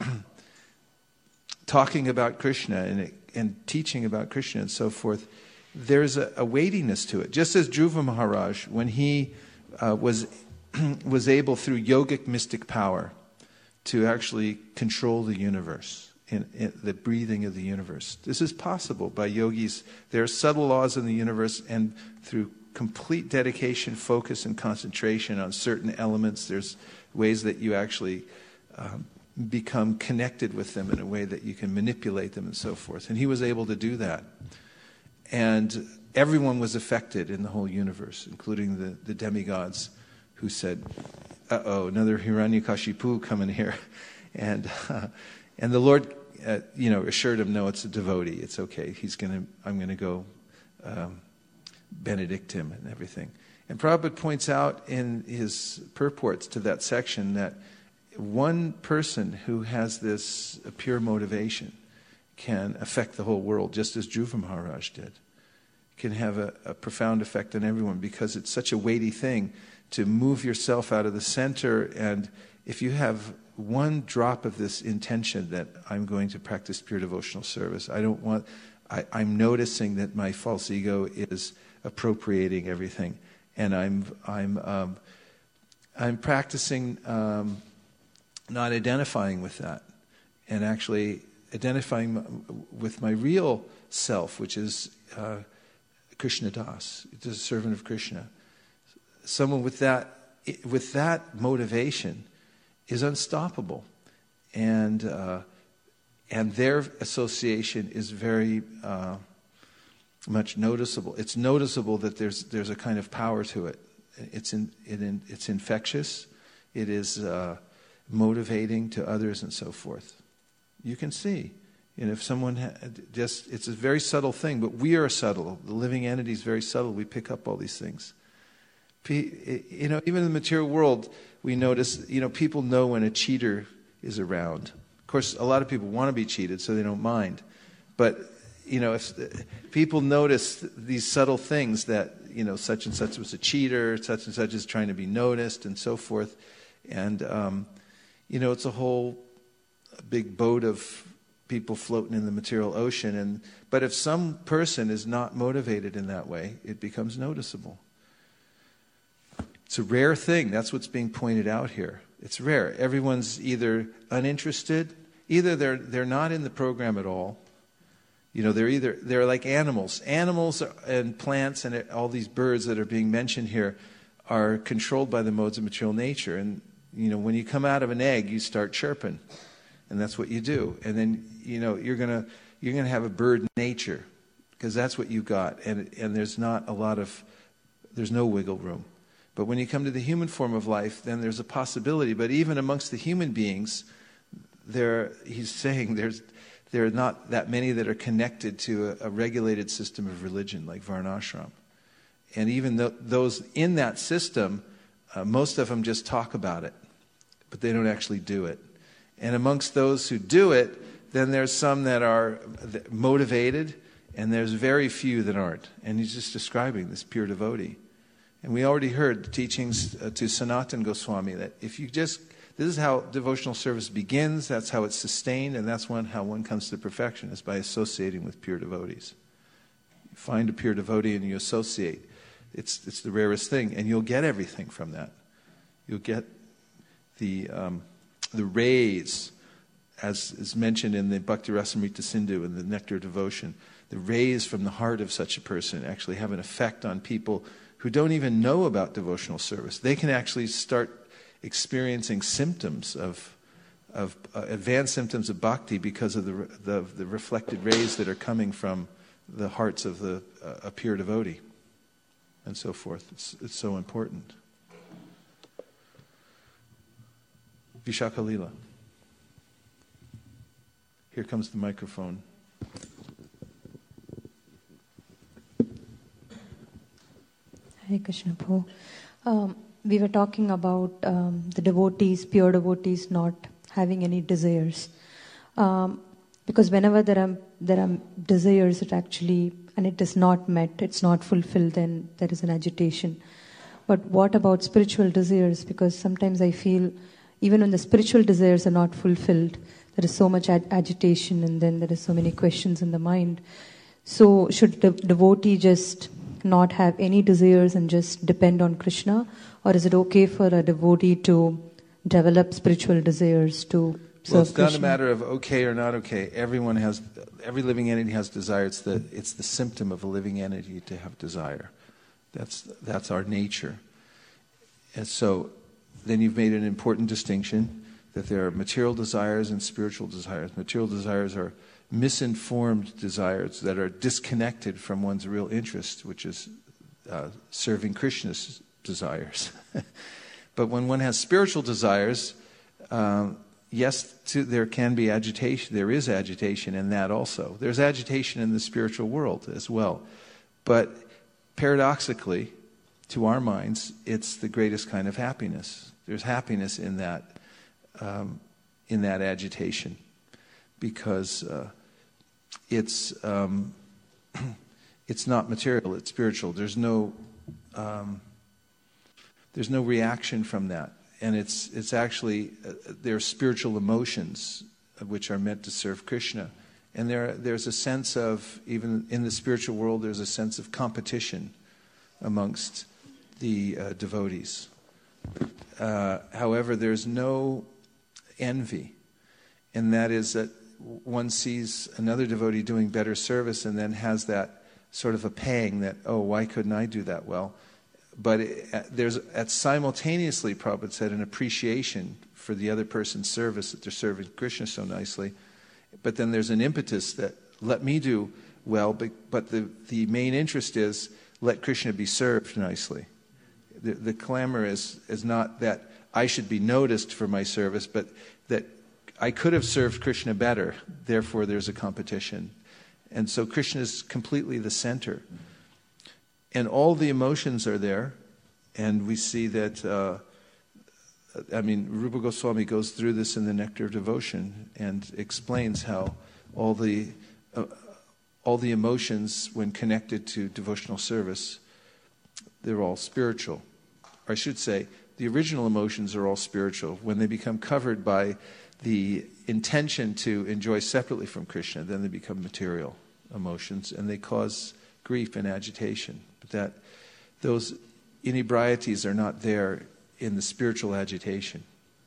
talking about Krishna and, and teaching about Krishna and so forth, there's a, a weightiness to it. Just as Dhruva Maharaj, when he uh, was was able through yogic mystic power to actually control the universe, in, in the breathing of the universe. This is possible by yogis. There are subtle laws in the universe, and through complete dedication, focus, and concentration on certain elements, there's ways that you actually um, become connected with them in a way that you can manipulate them and so forth. And he was able to do that. And everyone was affected in the whole universe, including the, the demigods who said, uh-oh, another Hiranyakashipu coming here. And uh, and the Lord, uh, you know, assured him, no, it's a devotee. It's okay. He's gonna. I'm going to go... Um, benedict him and everything. And Prabhupada points out in his purports to that section that one person who has this pure motivation can affect the whole world, just as Dhruva Maharaj did. Can have a, a profound effect on everyone, because it's such a weighty thing to move yourself out of the center. And if you have one drop of this intention that I'm going to practice pure devotional service, I don't want, I, I'm noticing that my false ego is appropriating everything, and I'm I'm um, I'm practicing um, not identifying with that, and actually identifying with my real self, which is uh, Krishna Das, it's a servant of Krishna. Someone with that with that motivation is unstoppable, and uh, and their association is very uh, much noticeable. It's noticeable that there's there's a kind of power to it. It's in, it in it's infectious. It is uh, motivating to others and so forth. You can see, and if someone ha- just it's a very subtle thing, but we are subtle. The living entity is very subtle. We pick up all these things. You know, even in the material world, we notice, you know, people know when a cheater is around. Of course, a lot of people want to be cheated, so they don't mind. But, you know, if people notice these subtle things that, you know, such and such was a cheater, such and such is trying to be noticed, and so forth. And, um, you know, it's a whole big boat of people floating in the material ocean. And but if some person is not motivated in that way, it becomes noticeable. It's a rare thing. That's what's being pointed out here. It's rare. Everyone's either uninterested, either they're they're not in the program at all. You know, they're either they're like animals. Animals and plants and all these birds that are being mentioned here are controlled by the modes of material nature. And you know, when you come out of an egg, you start chirping, and that's what you do. And then you know you're gonna you're gonna have a bird nature, because that's what you got. And and there's not a lot of there's no wiggle room. But when you come to the human form of life, then there's a possibility. But even amongst the human beings, there he's saying there's there are not that many that are connected to a, a regulated system of religion like Varnashram. And even th- those in that system, uh, most of them just talk about it, but they don't actually do it. And amongst those who do it, then there's some that are motivated, and there's very few that aren't. And he's just describing this pure devotee. And we already heard the teachings uh, to Sanatana Goswami that if you just, this is how devotional service begins, that's how it's sustained, and that's one, how one comes to perfection, is by associating with pure devotees. You find a pure devotee and you associate. It's it's the rarest thing, and you'll get everything from that. You'll get the um, the rays, as is mentioned in the Bhakti Rasamrita Sindhu and the Nectar of Devotion. The rays from the heart of such a person actually have an effect on people who don't even know about devotional service. They can actually start experiencing symptoms of of uh, advanced symptoms of bhakti because of the, the the reflected rays that are coming from the hearts of the uh, a pure devotee, and so forth. It's, it's so important. Vishakha Lila. Here comes the microphone. Hare Krishna Prabhu. Um, we were talking about um, the devotees, pure devotees, not having any desires. Um, because whenever there are there are desires, it actually, and it is not met, it's not fulfilled, then there is an agitation. But what about spiritual desires? Because sometimes I feel, even when the spiritual desires are not fulfilled, there is so much ag- agitation, and then there is so many questions in the mind. So should the devotee just not have any desires and just depend on Krishna? Or is it okay for a devotee to develop spiritual desires to serve Well, it's Krishna? not a matter of okay or not okay. Everyone has, every living entity has desire. It's the, it's the symptom of a living entity to have desire. That's, that's our nature. And so then you've made an important distinction that there are material desires and spiritual desires. Material desires are misinformed desires that are disconnected from one's real interest, which is uh, serving Krishna's desires. But when one has spiritual desires, um, yes, to, there can be agitation. There is agitation in that also. There's agitation in the spiritual world as well. But paradoxically, to our minds, it's the greatest kind of happiness. There's happiness in that, um, in that agitation, because uh, it's um, it's not material; it's spiritual. There's no um, there's no reaction from that, and it's it's actually uh, there are spiritual emotions which are meant to serve Krishna, and there there's a sense of, even in the spiritual world, there's a sense of competition amongst the uh, devotees. Uh, however, there's no envy, and that is that one sees another devotee doing better service and then has that sort of a pang that, oh, why couldn't I do that well? But it, uh, there's at simultaneously, Prabhupada said, an appreciation for the other person's service, that they're serving Krishna so nicely. But then there's an impetus that, let me do well, but, but the, the main interest is, let Krishna be served nicely. The, the clamor is, is not that I should be noticed for my service, but that I could have served Krishna better, therefore there's a competition. And so Krishna is completely the center. And all the emotions are there, and we see that, uh, I mean, Rupa Goswami goes through this in the Nectar of Devotion and explains how all the uh, all the emotions, when connected to devotional service, they're all spiritual. Or I should say, the original emotions are all spiritual. When they become covered by the intention to enjoy separately from Krishna, then they become material emotions, and they cause grief and agitation. But that those inebrieties are not there in the spiritual agitation.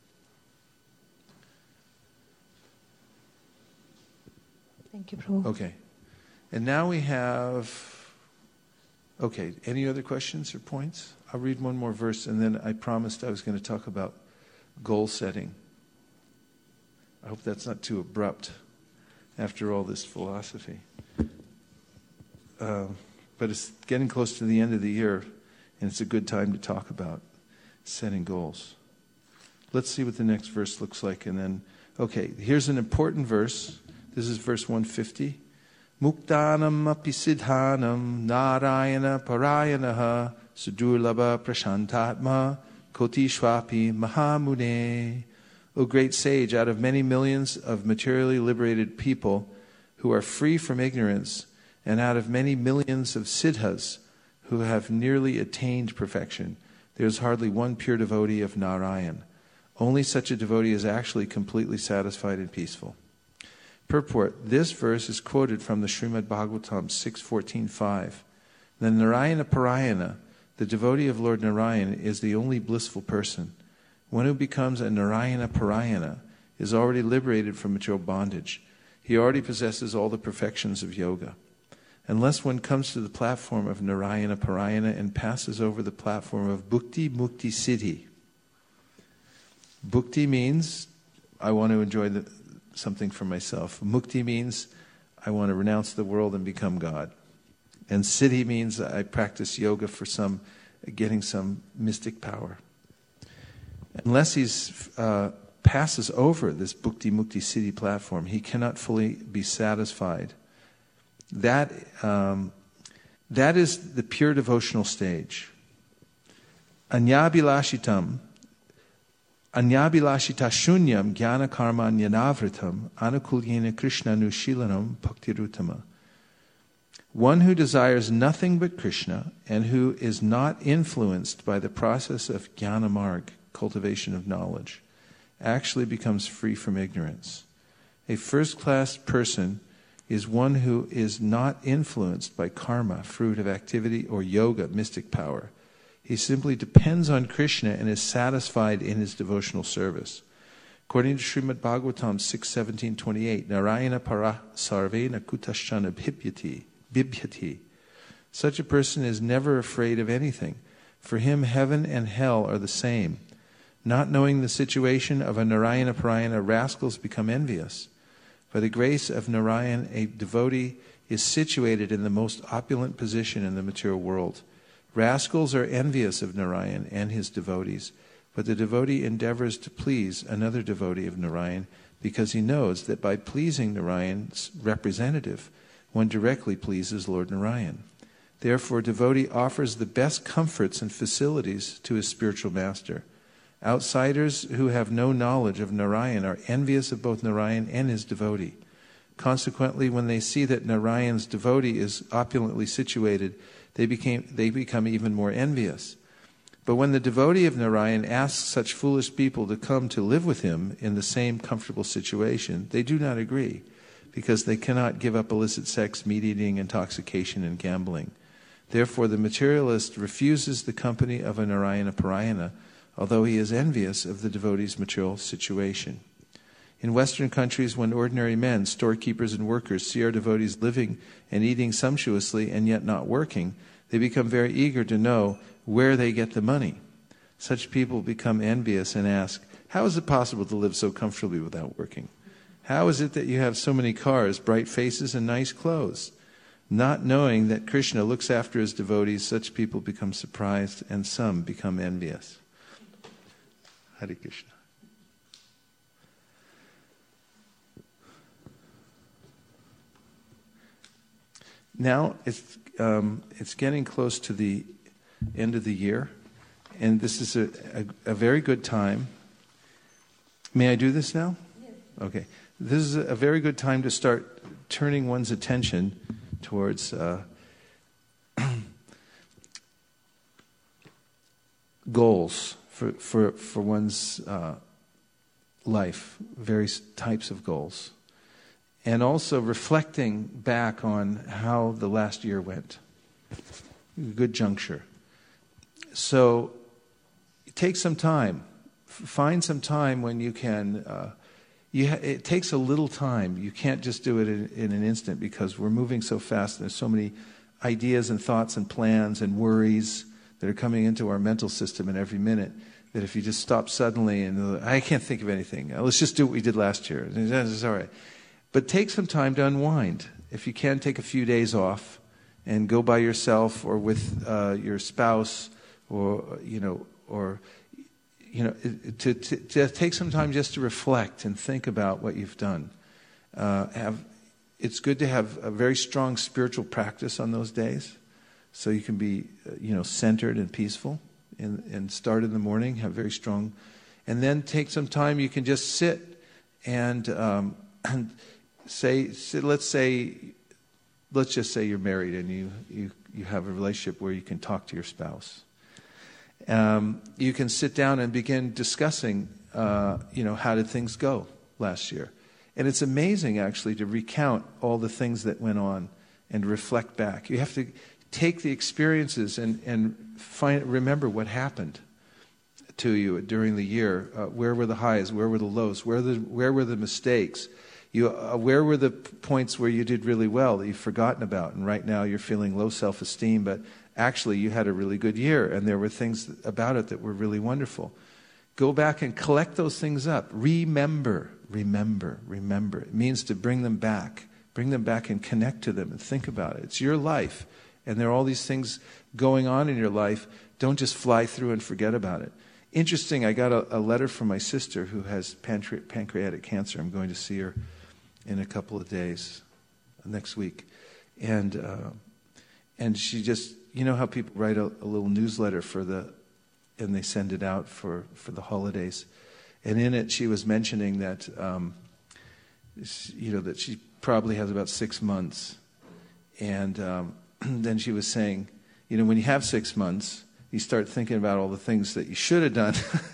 Thank you, Prabhu. Okay. And now we have, okay, any other questions or points? I'll read one more verse, and then I promised I was going to talk about goal setting. I hope that's not too abrupt after all this philosophy. Uh, but it's getting close to the end of the year, and it's a good time to talk about setting goals. Let's see what the next verse looks like, and then, okay, here's an important verse. This is verse one fifty. Muktanam api siddhanam narayana parayanaha sudurlabha prashantatma kotishvapi mahamune. O great sage, out of many millions of materially liberated people who are free from ignorance, and out of many millions of siddhas who have nearly attained perfection, there is hardly one pure devotee of Narayan. Only such a devotee is actually completely satisfied and peaceful. Purport: this verse is quoted from the Srimad Bhagavatam six fourteen five. The Narayana Parayana, the devotee of Lord Narayan, is the only blissful person. One who becomes a Narayana Parayana is already liberated from material bondage. He already possesses all the perfections of yoga. Unless one comes to the platform of Narayana Parayana and passes over the platform of Bhukti Mukti Siddhi. Bhukti means, I want to enjoy the, something for myself. Mukti means, I want to renounce the world and become God. And Siddhi means, I practice yoga for some, getting some mystic power. Unless he uh, passes over this Bhukti Mukti Siddhi platform, he cannot fully be satisfied. That um, that is the pure devotional stage. Anyabilashitam, Anyabilashita shunyam jnana karma nyanavritam anukulyena krishna nushilanam bhaktirutama. One who desires nothing but Krishna and who is not influenced by the process of jnana marg, cultivation of knowledge, actually becomes free from ignorance. A first-class person is one who is not influenced by karma, fruit of activity, or yoga, mystic power. He simply depends on Krishna and is satisfied in his devotional service. According to Srimad Bhagavatam six seventeen twenty-eight, Narayana para sarvena kutashana bhibhyati, bibhyati. Such a person is never afraid of anything. For him, heaven and hell are the same. Not knowing the situation of a Narayana Parayana, rascals become envious. By the grace of Narayan, a devotee is situated in the most opulent position in the material world. Rascals are envious of Narayan and his devotees, but the devotee endeavors to please another devotee of Narayan because he knows that by pleasing Narayan's representative, one directly pleases Lord Narayan. Therefore, devotee offers the best comforts and facilities to his spiritual master. Outsiders who have no knowledge of Narayan are envious of both Narayan and his devotee. Consequently, when they see that Narayan's devotee is opulently situated, they, became, they become even more envious. But when the devotee of Narayan asks such foolish people to come to live with him in the same comfortable situation, they do not agree, because they cannot give up illicit sex, meat eating, intoxication, and gambling. Therefore, the materialist refuses the company of a Narayana Parayana, although he is envious of the devotee's material situation. In Western countries, when ordinary men, storekeepers and workers, see our devotees living and eating sumptuously and yet not working, they become very eager to know where they get the money. Such people become envious and ask, how is it possible to live so comfortably without working? How is it that you have so many cars, bright faces, and nice clothes? Not knowing that Krishna looks after his devotees, such people become surprised and some become envious. Hare Krishna. Now it's um, it's getting close to the end of the year, and this is a, a, a very good time. May I do this now? Yes. Okay. This is a very good time to start turning one's attention towards uh, goals for for for one's uh, life, various types of goals. And also reflecting back on how the last year went. Good juncture. So take some time. Find some time when you can. Uh, you ha- it takes a little time. You can't just do it in, in an instant because we're moving so fast. There's so many ideas and thoughts and plans and worries that are coming into our mental system in every minute that if you just stop suddenly and I can't think of anything. Let's just do what we did last year. It's all right. But take some time to unwind. If you can, take a few days off and go by yourself or with uh, your spouse, or you know, or you know, to, to, to take some time just to reflect and think about what you've done. Uh, have it's good to have a very strong spiritual practice on those days, so you can be you know centered and peaceful. And, and start in the morning, have very strong, and then take some time. You can just sit and. Um, and Say, let's say, let's just say you're married and you, you, you have a relationship where you can talk to your spouse. Um, you can sit down and begin discussing, uh, you know, how did things go last year? And it's amazing, actually, to recount all the things that went on and reflect back. You have to take the experiences and, and find, remember what happened to you during the year. Uh, where were the highs? Where were the lows? Where, the, where were the mistakes? You, uh, where were the points where you did really well that you've forgotten about? And right now you're feeling low self-esteem, but actually you had a really good year and there were things about it that were really wonderful. Go back and collect those things up. Remember, remember, remember. It means to bring them back. Bring them back and connect to them and think about it. It's your life. And there are all these things going on in your life. Don't just fly through and forget about it. Interesting, I got a, a letter from my sister who has pancre- pancreatic cancer. I'm going to see her in a couple of days, next week. And uh, and she just, you know how people write a, a little newsletter for the, and they send it out for, for the holidays. And in it she was mentioning that, um, you know, that she probably has about six months. And um, then she was saying, you know, when you have six months, you start thinking about all the things that you should have done,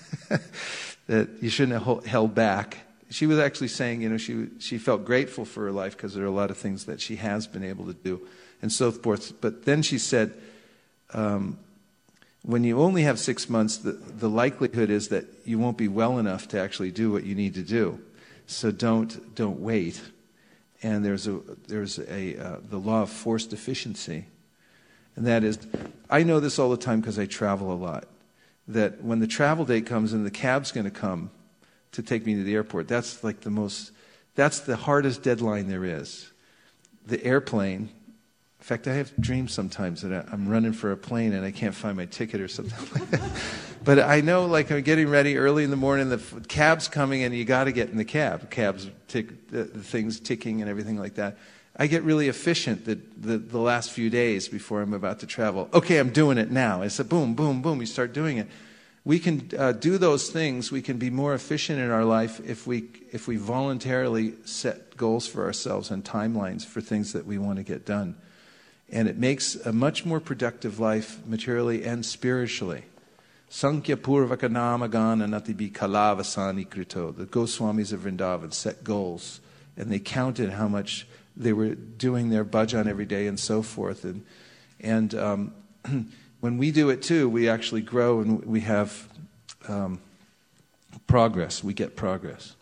that you shouldn't have held back. She was actually saying, you know, she she felt grateful for her life because there are a lot of things that she has been able to do and so forth. But then she said, um, when you only have six months, the, the likelihood is that you won't be well enough to actually do what you need to do. So don't don't wait. And there's a there's a uh, the law of forced efficiency, and that is, I know this all the time because I travel a lot. That when the travel date comes and the cab's going to come to take me to the airport, that's like the most, that's the hardest deadline there is. The airplane, in fact, I have dreams sometimes that I'm running for a plane and I can't find my ticket or something like that. But I know, like, I'm getting ready early in the morning, the cab's coming and you got to get in the cab. Cab's tick, the, the things ticking and everything like that. I get really efficient the, the, the last few days before I'm about to travel. Okay, I'm doing it now. It's a boom, boom, boom. You start doing it. We can uh, do those things. We can be more efficient in our life if we if we voluntarily set goals for ourselves and timelines for things that we want to get done. And it makes a much more productive life materially and spiritually. Sankhya Purvaka Namagana Natibi Kalavasani Krito. The Goswamis of Vrindavan set goals, and they counted how much they were doing their bhajan every day and so forth. And, and um, when we do it too, we actually grow and we have um, progress. We get progress.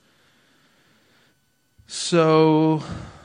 So,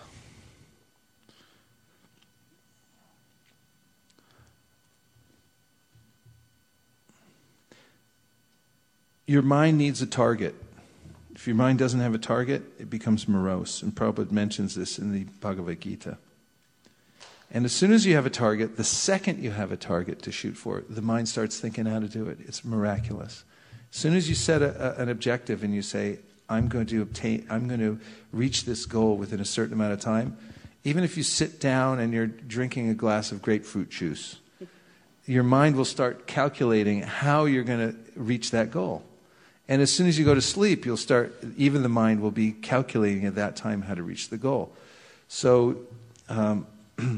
your mind needs a target. If your mind doesn't have a target, it becomes morose. And Prabhupada mentions this in the Bhagavad Gita. And as soon as you have a target, the second you have a target to shoot for, the mind starts thinking how to do it. It's miraculous. As soon as you set a, a, an objective and you say, I'm going to obtain, I'm going to reach this goal within a certain amount of time, even if you sit down and you're drinking a glass of grapefruit juice, your mind will start calculating how you're going to reach that goal. And as soon as you go to sleep, you'll start, even the mind will be calculating at that time how to reach the goal. So, um,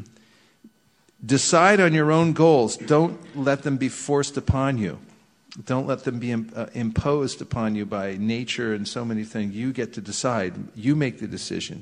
decide on your own goals. Don't let them be forced upon you. Don't let them be uh, imposed upon you by nature and so many things. You get to decide. You make the decision.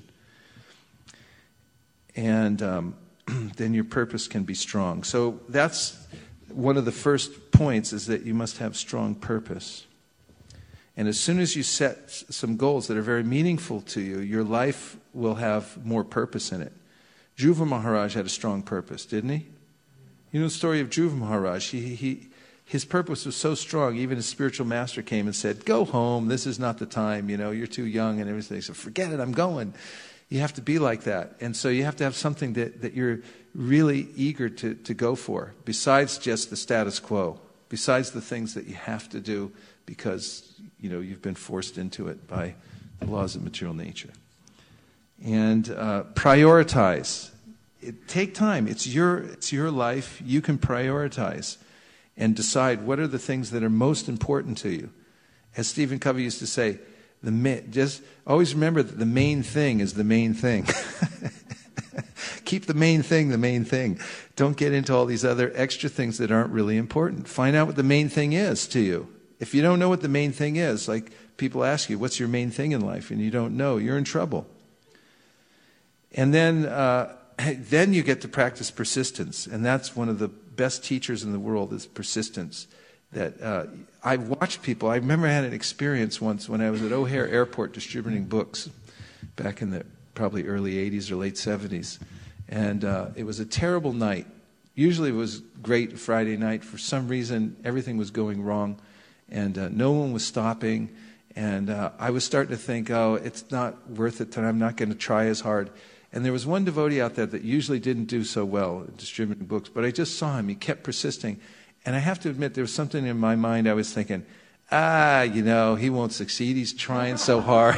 And um, then your purpose can be strong. So that's one of the first points, is that you must have strong purpose. And as soon as you set some goals that are very meaningful to you, your life will have more purpose in it. Dhruva Maharaj had a strong purpose, didn't he? You know the story of Dhruva Maharaj. He, he, his purpose was so strong, even his spiritual master came and said, go home, this is not the time, you know, you're too young and everything. So forget it, I'm going. You have to be like that. And so you have to have something that, that you're really eager to, to go for, besides just the status quo, besides the things that you have to do because, you know, you've been forced into it by the laws of material nature. And uh, prioritize. It, take time. It's your, it's your life. You can prioritize and decide what are the things that are most important to you. As Stephen Covey used to say, the ma- just always remember that the main thing is the main thing. Keep the main thing the main thing. Don't get into all these other extra things that aren't really important. Find out what the main thing is to you. If you don't know what the main thing is, like people ask you, what's your main thing in life? And you don't know, you're in trouble. And then, uh, then you get to practice persistence. And that's one of the best teachers in the world, is persistence. That uh, I've watched people. I remember I had an experience once when I was at O'Hare Airport distributing books back in the probably early eighties or late seventies. And uh, it was a terrible night. Usually it was great Friday night. For some reason, everything was going wrong. And uh, no one was stopping. And uh, I was starting to think, oh, it's not worth it, and I'm not going to try as hard. And there was one devotee out there that usually didn't do so well at distributing books, but I just saw him. He kept persisting. And I have to admit, there was something in my mind. I was thinking, ah, you know, he won't succeed. He's trying so hard.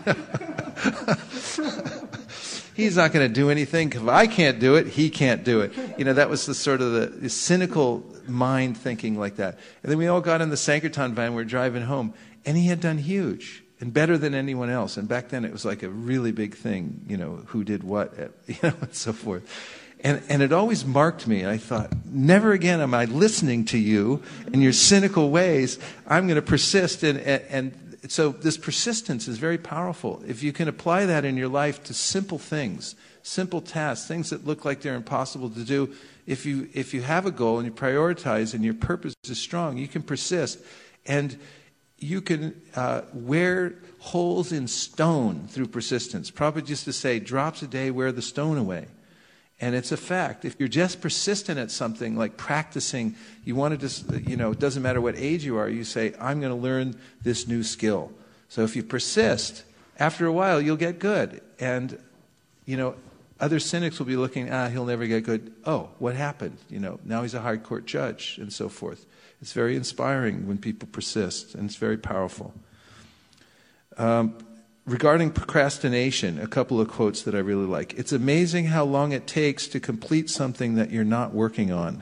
He's not going to do anything. If I can't do it, he can't do it. You know, that was the sort of the, the cynical mind thinking like that. And then we all got in the Sankirtan van. We were driving home. And he had done huge and better than anyone else. And back then it was like a really big thing, you know, who did what, you know, and so forth. And, and it always marked me. I thought, never again am I listening to you in your cynical ways. I'm going to persist. And, and, and so this persistence is very powerful. If you can apply that in your life to simple things, simple tasks, things that look like they're impossible to do, if you, if you have a goal and you prioritize and your purpose is strong, you can persist. And you can uh, wear holes in stone through persistence. Prabhupada used to say, drops a day wear the stone away. And it's a fact. If you're just persistent at something, like practicing, you want to just, you know, it doesn't matter what age you are, you say, I'm going to learn this new skill. So if you persist, after a while, you'll get good. And, you know, other cynics will be looking, ah, he'll never get good. Oh, what happened? You know, now he's a high court judge, and so forth. It's very inspiring when people persist, and it's very powerful. Um, regarding procrastination, a couple of quotes that I really like. It's amazing how long it takes to complete something that you're not working on.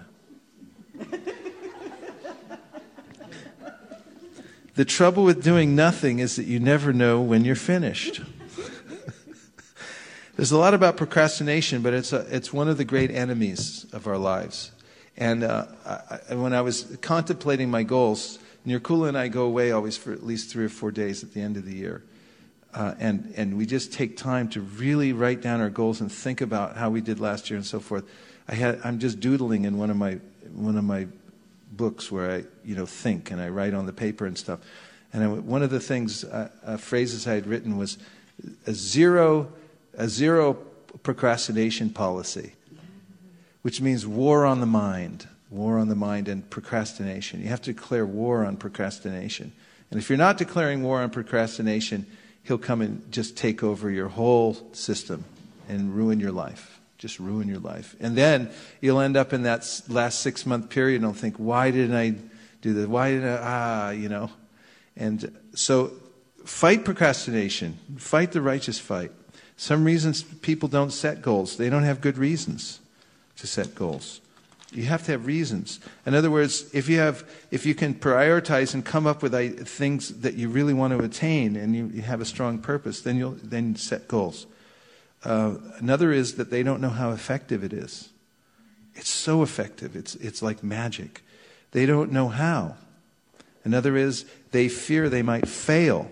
The trouble with doing nothing is that you never know when you're finished. There's a lot about procrastination, but it's a, it's one of the great enemies of our lives. And uh, I, when I was contemplating my goals, Nirkula and I go away always for at least three or four days at the end of the year. Uh, and, and we just take time to really write down our goals and think about how we did last year and so forth. I had, I'm just doodling in one of my one of my books where I you know think and I write on the paper and stuff. And I, one of the things, uh, uh, phrases I had written was a zero, a zero procrastination policy, which means war on the mind, war on the mind and procrastination. You have to declare war on procrastination. And if you're not declaring war on procrastination, he'll come and just take over your whole system and ruin your life. Just ruin your life. And then you'll end up in that last six-month period and you'll think, why didn't I do this? Why didn't I, ah, you know. And so fight procrastination. Fight the righteous fight. Some reasons people don't set goals. They don't have good reasons to set goals. You have to have reasons. In other words, if you have, if you can prioritize and come up with uh, things that you really want to attain, and you, you have a strong purpose, then you'll then set goals. Uh, another is that they don't know how effective it is. It's so effective. It's it's like magic. They don't know how. Another is they fear they might fail.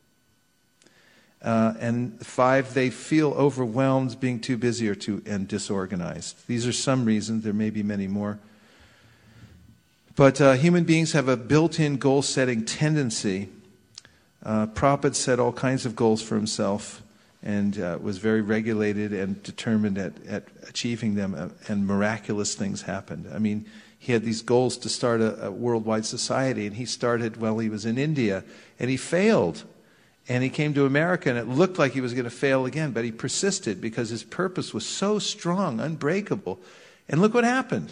Uh, and five, they feel overwhelmed, being too busy or too and disorganized. These are some reasons. There may be many more. But uh, human beings have a built-in goal-setting tendency. Uh, Prabhupada set all kinds of goals for himself and uh, was very regulated and determined at, at achieving them, uh, and miraculous things happened. I mean, he had these goals to start a, a worldwide society, and he started while he was in India, and he failed. And he came to America, and it looked like he was going to fail again, but he persisted because his purpose was so strong, unbreakable. And look what happened.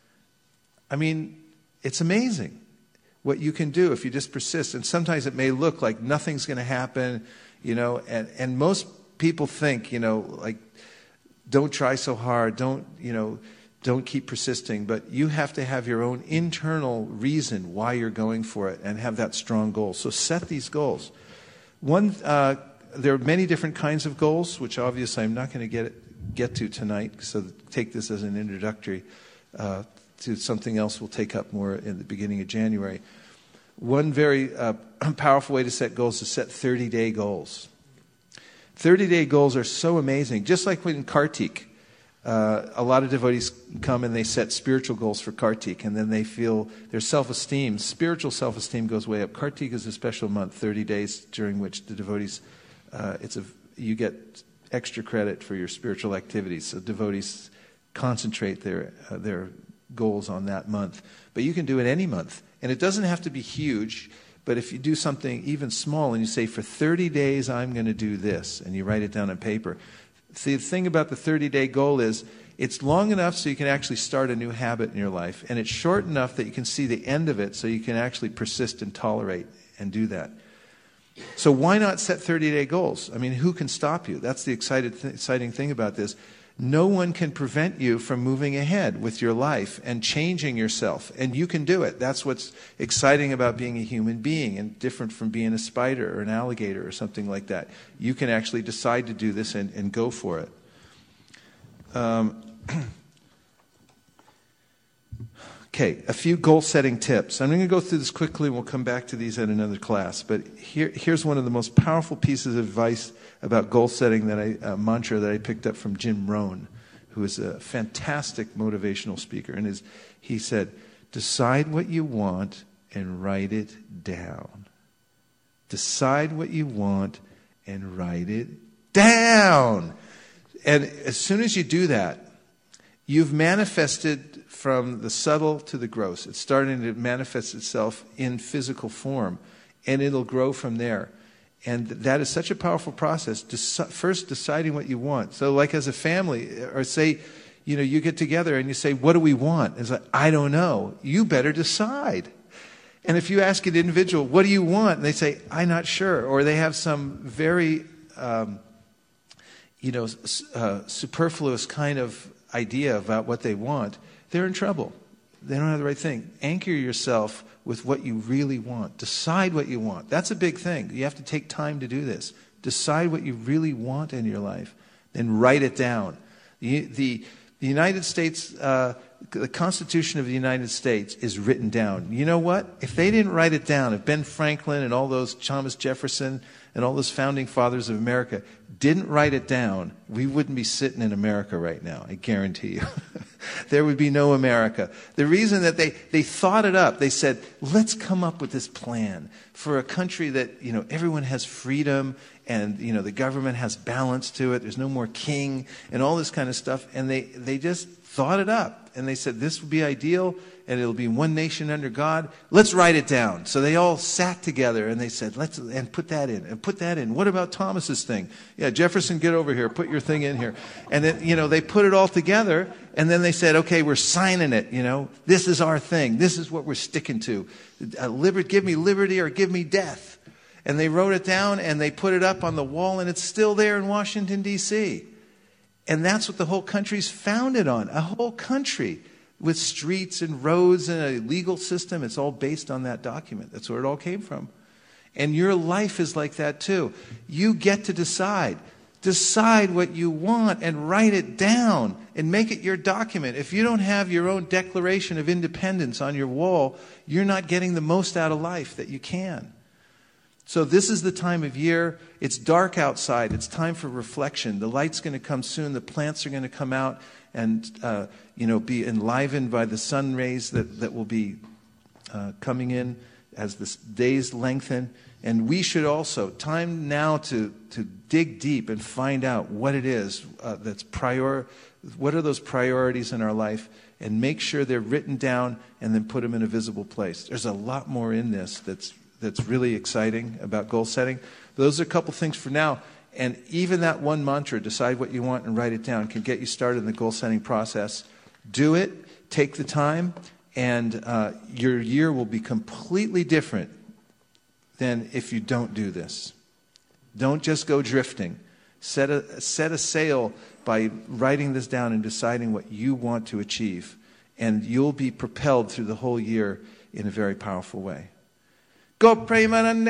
I mean, it's amazing what you can do if you just persist. And sometimes it may look like nothing's going to happen, you know, and, and most people think, you know, like, don't try so hard, don't, you know, don't keep persisting. But you have to have your own internal reason why you're going for it and have that strong goal. So set these goals. One, uh, there are many different kinds of goals, which obviously I'm not going to get get to tonight. So take this as an introductory uh, to something else we'll take up more in the beginning of January. One very uh, powerful way to set goals is to set thirty-day goals. thirty-day goals are so amazing. Just like when Kartik, uh, a lot of devotees come and they set spiritual goals for Kartik, and then they feel their self-esteem, spiritual self-esteem goes way up. Kartik is a special month, thirty days during which the devotees, uh, it's a you get extra credit for your spiritual activities. So devotees concentrate their uh, their goals on that month. But you can do it any month, and it doesn't have to be huge. But if you do something even small and you say, for thirty days I'm going to do this, and you write it down on paper. See, the thing about the thirty-day goal is it's long enough so you can actually start a new habit in your life, and it's short enough that you can see the end of it so you can actually persist and tolerate and do that. So why not set thirty-day goals? I mean, who can stop you? That's the excited th- exciting thing about this. No one can prevent you from moving ahead with your life and changing yourself. And you can do it. That's what's exciting about being a human being and different from being a spider or an alligator or something like that. You can actually decide to do this and, and go for it. Um, okay, a few goal-setting tips. I'm going to go through this quickly and we'll come back to these in another class. But here, here's one of the most powerful pieces of advice about goal setting, that I uh, mantra that I picked up from Jim Rohn, who is a fantastic motivational speaker. And his, he said, decide what you want and write it down. Decide what you want and write it down. And as soon as you do that, you've manifested from the subtle to the gross. It's starting to manifest itself in physical form, and it'll grow from there. And that is such a powerful process. Deci- first deciding what you want. So like as a family, or say, you know, you get together and you say, what do we want? It's like, I don't know. You better decide. And if you ask an individual, what do you want? And they say, I'm not sure. Or they have some very, um, you know, uh, superfluous kind of idea about what they want. They're in trouble. They don't have the right thing. Anchor yourself with what you really want. Decide what you want. That's a big thing. You have to take time to do this. Decide what you really want in your life. Then write it down. The, the, the United States, uh, the Constitution of the United States is written down. You know what? If they didn't write it down, if Ben Franklin and all those, Thomas Jefferson and all those founding fathers of America didn't write it down, we wouldn't be sitting in America right now, I guarantee you. There would be no America. The reason that they, they thought it up, they said, let's come up with this plan for a country that, you know, everyone has freedom and, you know, the government has balance to it. There's no more king and all this kind of stuff. And they, they just thought it up. And they said, this would be ideal, and it'll be one nation under God. Let's write it down. So they all sat together, and they said, let's, and put that in, and put that in. What about Thomas's thing? Yeah, Jefferson, get over here, put your thing in here. And then, you know, they put it all together, and then they said, okay, we're signing it, you know. This is our thing. This is what we're sticking to. Uh, liber- give me liberty or give me death. And they wrote it down, and they put it up on the wall, and it's still there in Washington, D C And that's what the whole country's founded on. A whole country with streets and roads and a legal system. It's all based on that document. That's where it all came from. And your life is like that too. You get to decide. Decide what you want and write it down and make it your document. If you don't have your own Declaration of Independence on your wall, you're not getting the most out of life that you can. So this is the time of year. It's dark outside. It's time for reflection. The light's going to come soon. The plants are going to come out and uh, you know, be enlivened by the sun rays that, that will be uh, coming in as the days lengthen. And we should also, time now to, to dig deep and find out what it is uh, that's prior, what are those priorities in our life, and make sure they're written down and then put them in a visible place. There's a lot more in this that's that's really exciting about goal setting. Those are a couple things for now. And even that one mantra, decide what you want and write it down, can get you started in the goal setting process. Do it, take the time, and uh, your year will be completely different than if you don't do this. Don't just go drifting. Set a, set a sail by writing this down and deciding what you want to achieve. And you'll be propelled through the whole year in a very powerful way. Go Premanande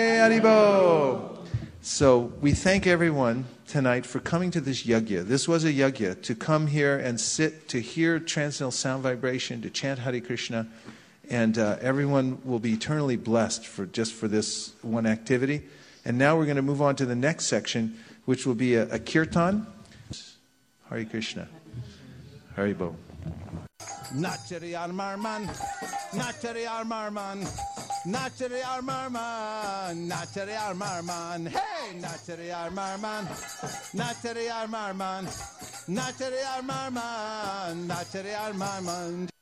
Haribo. So we thank everyone tonight for coming to this yagya. This was a yagya, to come here and sit, to hear transcendental sound vibration, to chant Hare Krishna. And uh, everyone will be eternally blessed for just for this one activity. And now we're going to move on to the next section, which will be a, a kirtan. Hare Krishna. Haribo. Nachari Armarman, Nachari Armarman, Nachari Armarman, Nachari Armarman, hey, Nachari Armarman, Nachari Armarman, Nachari Armarman, Nachari Armarman.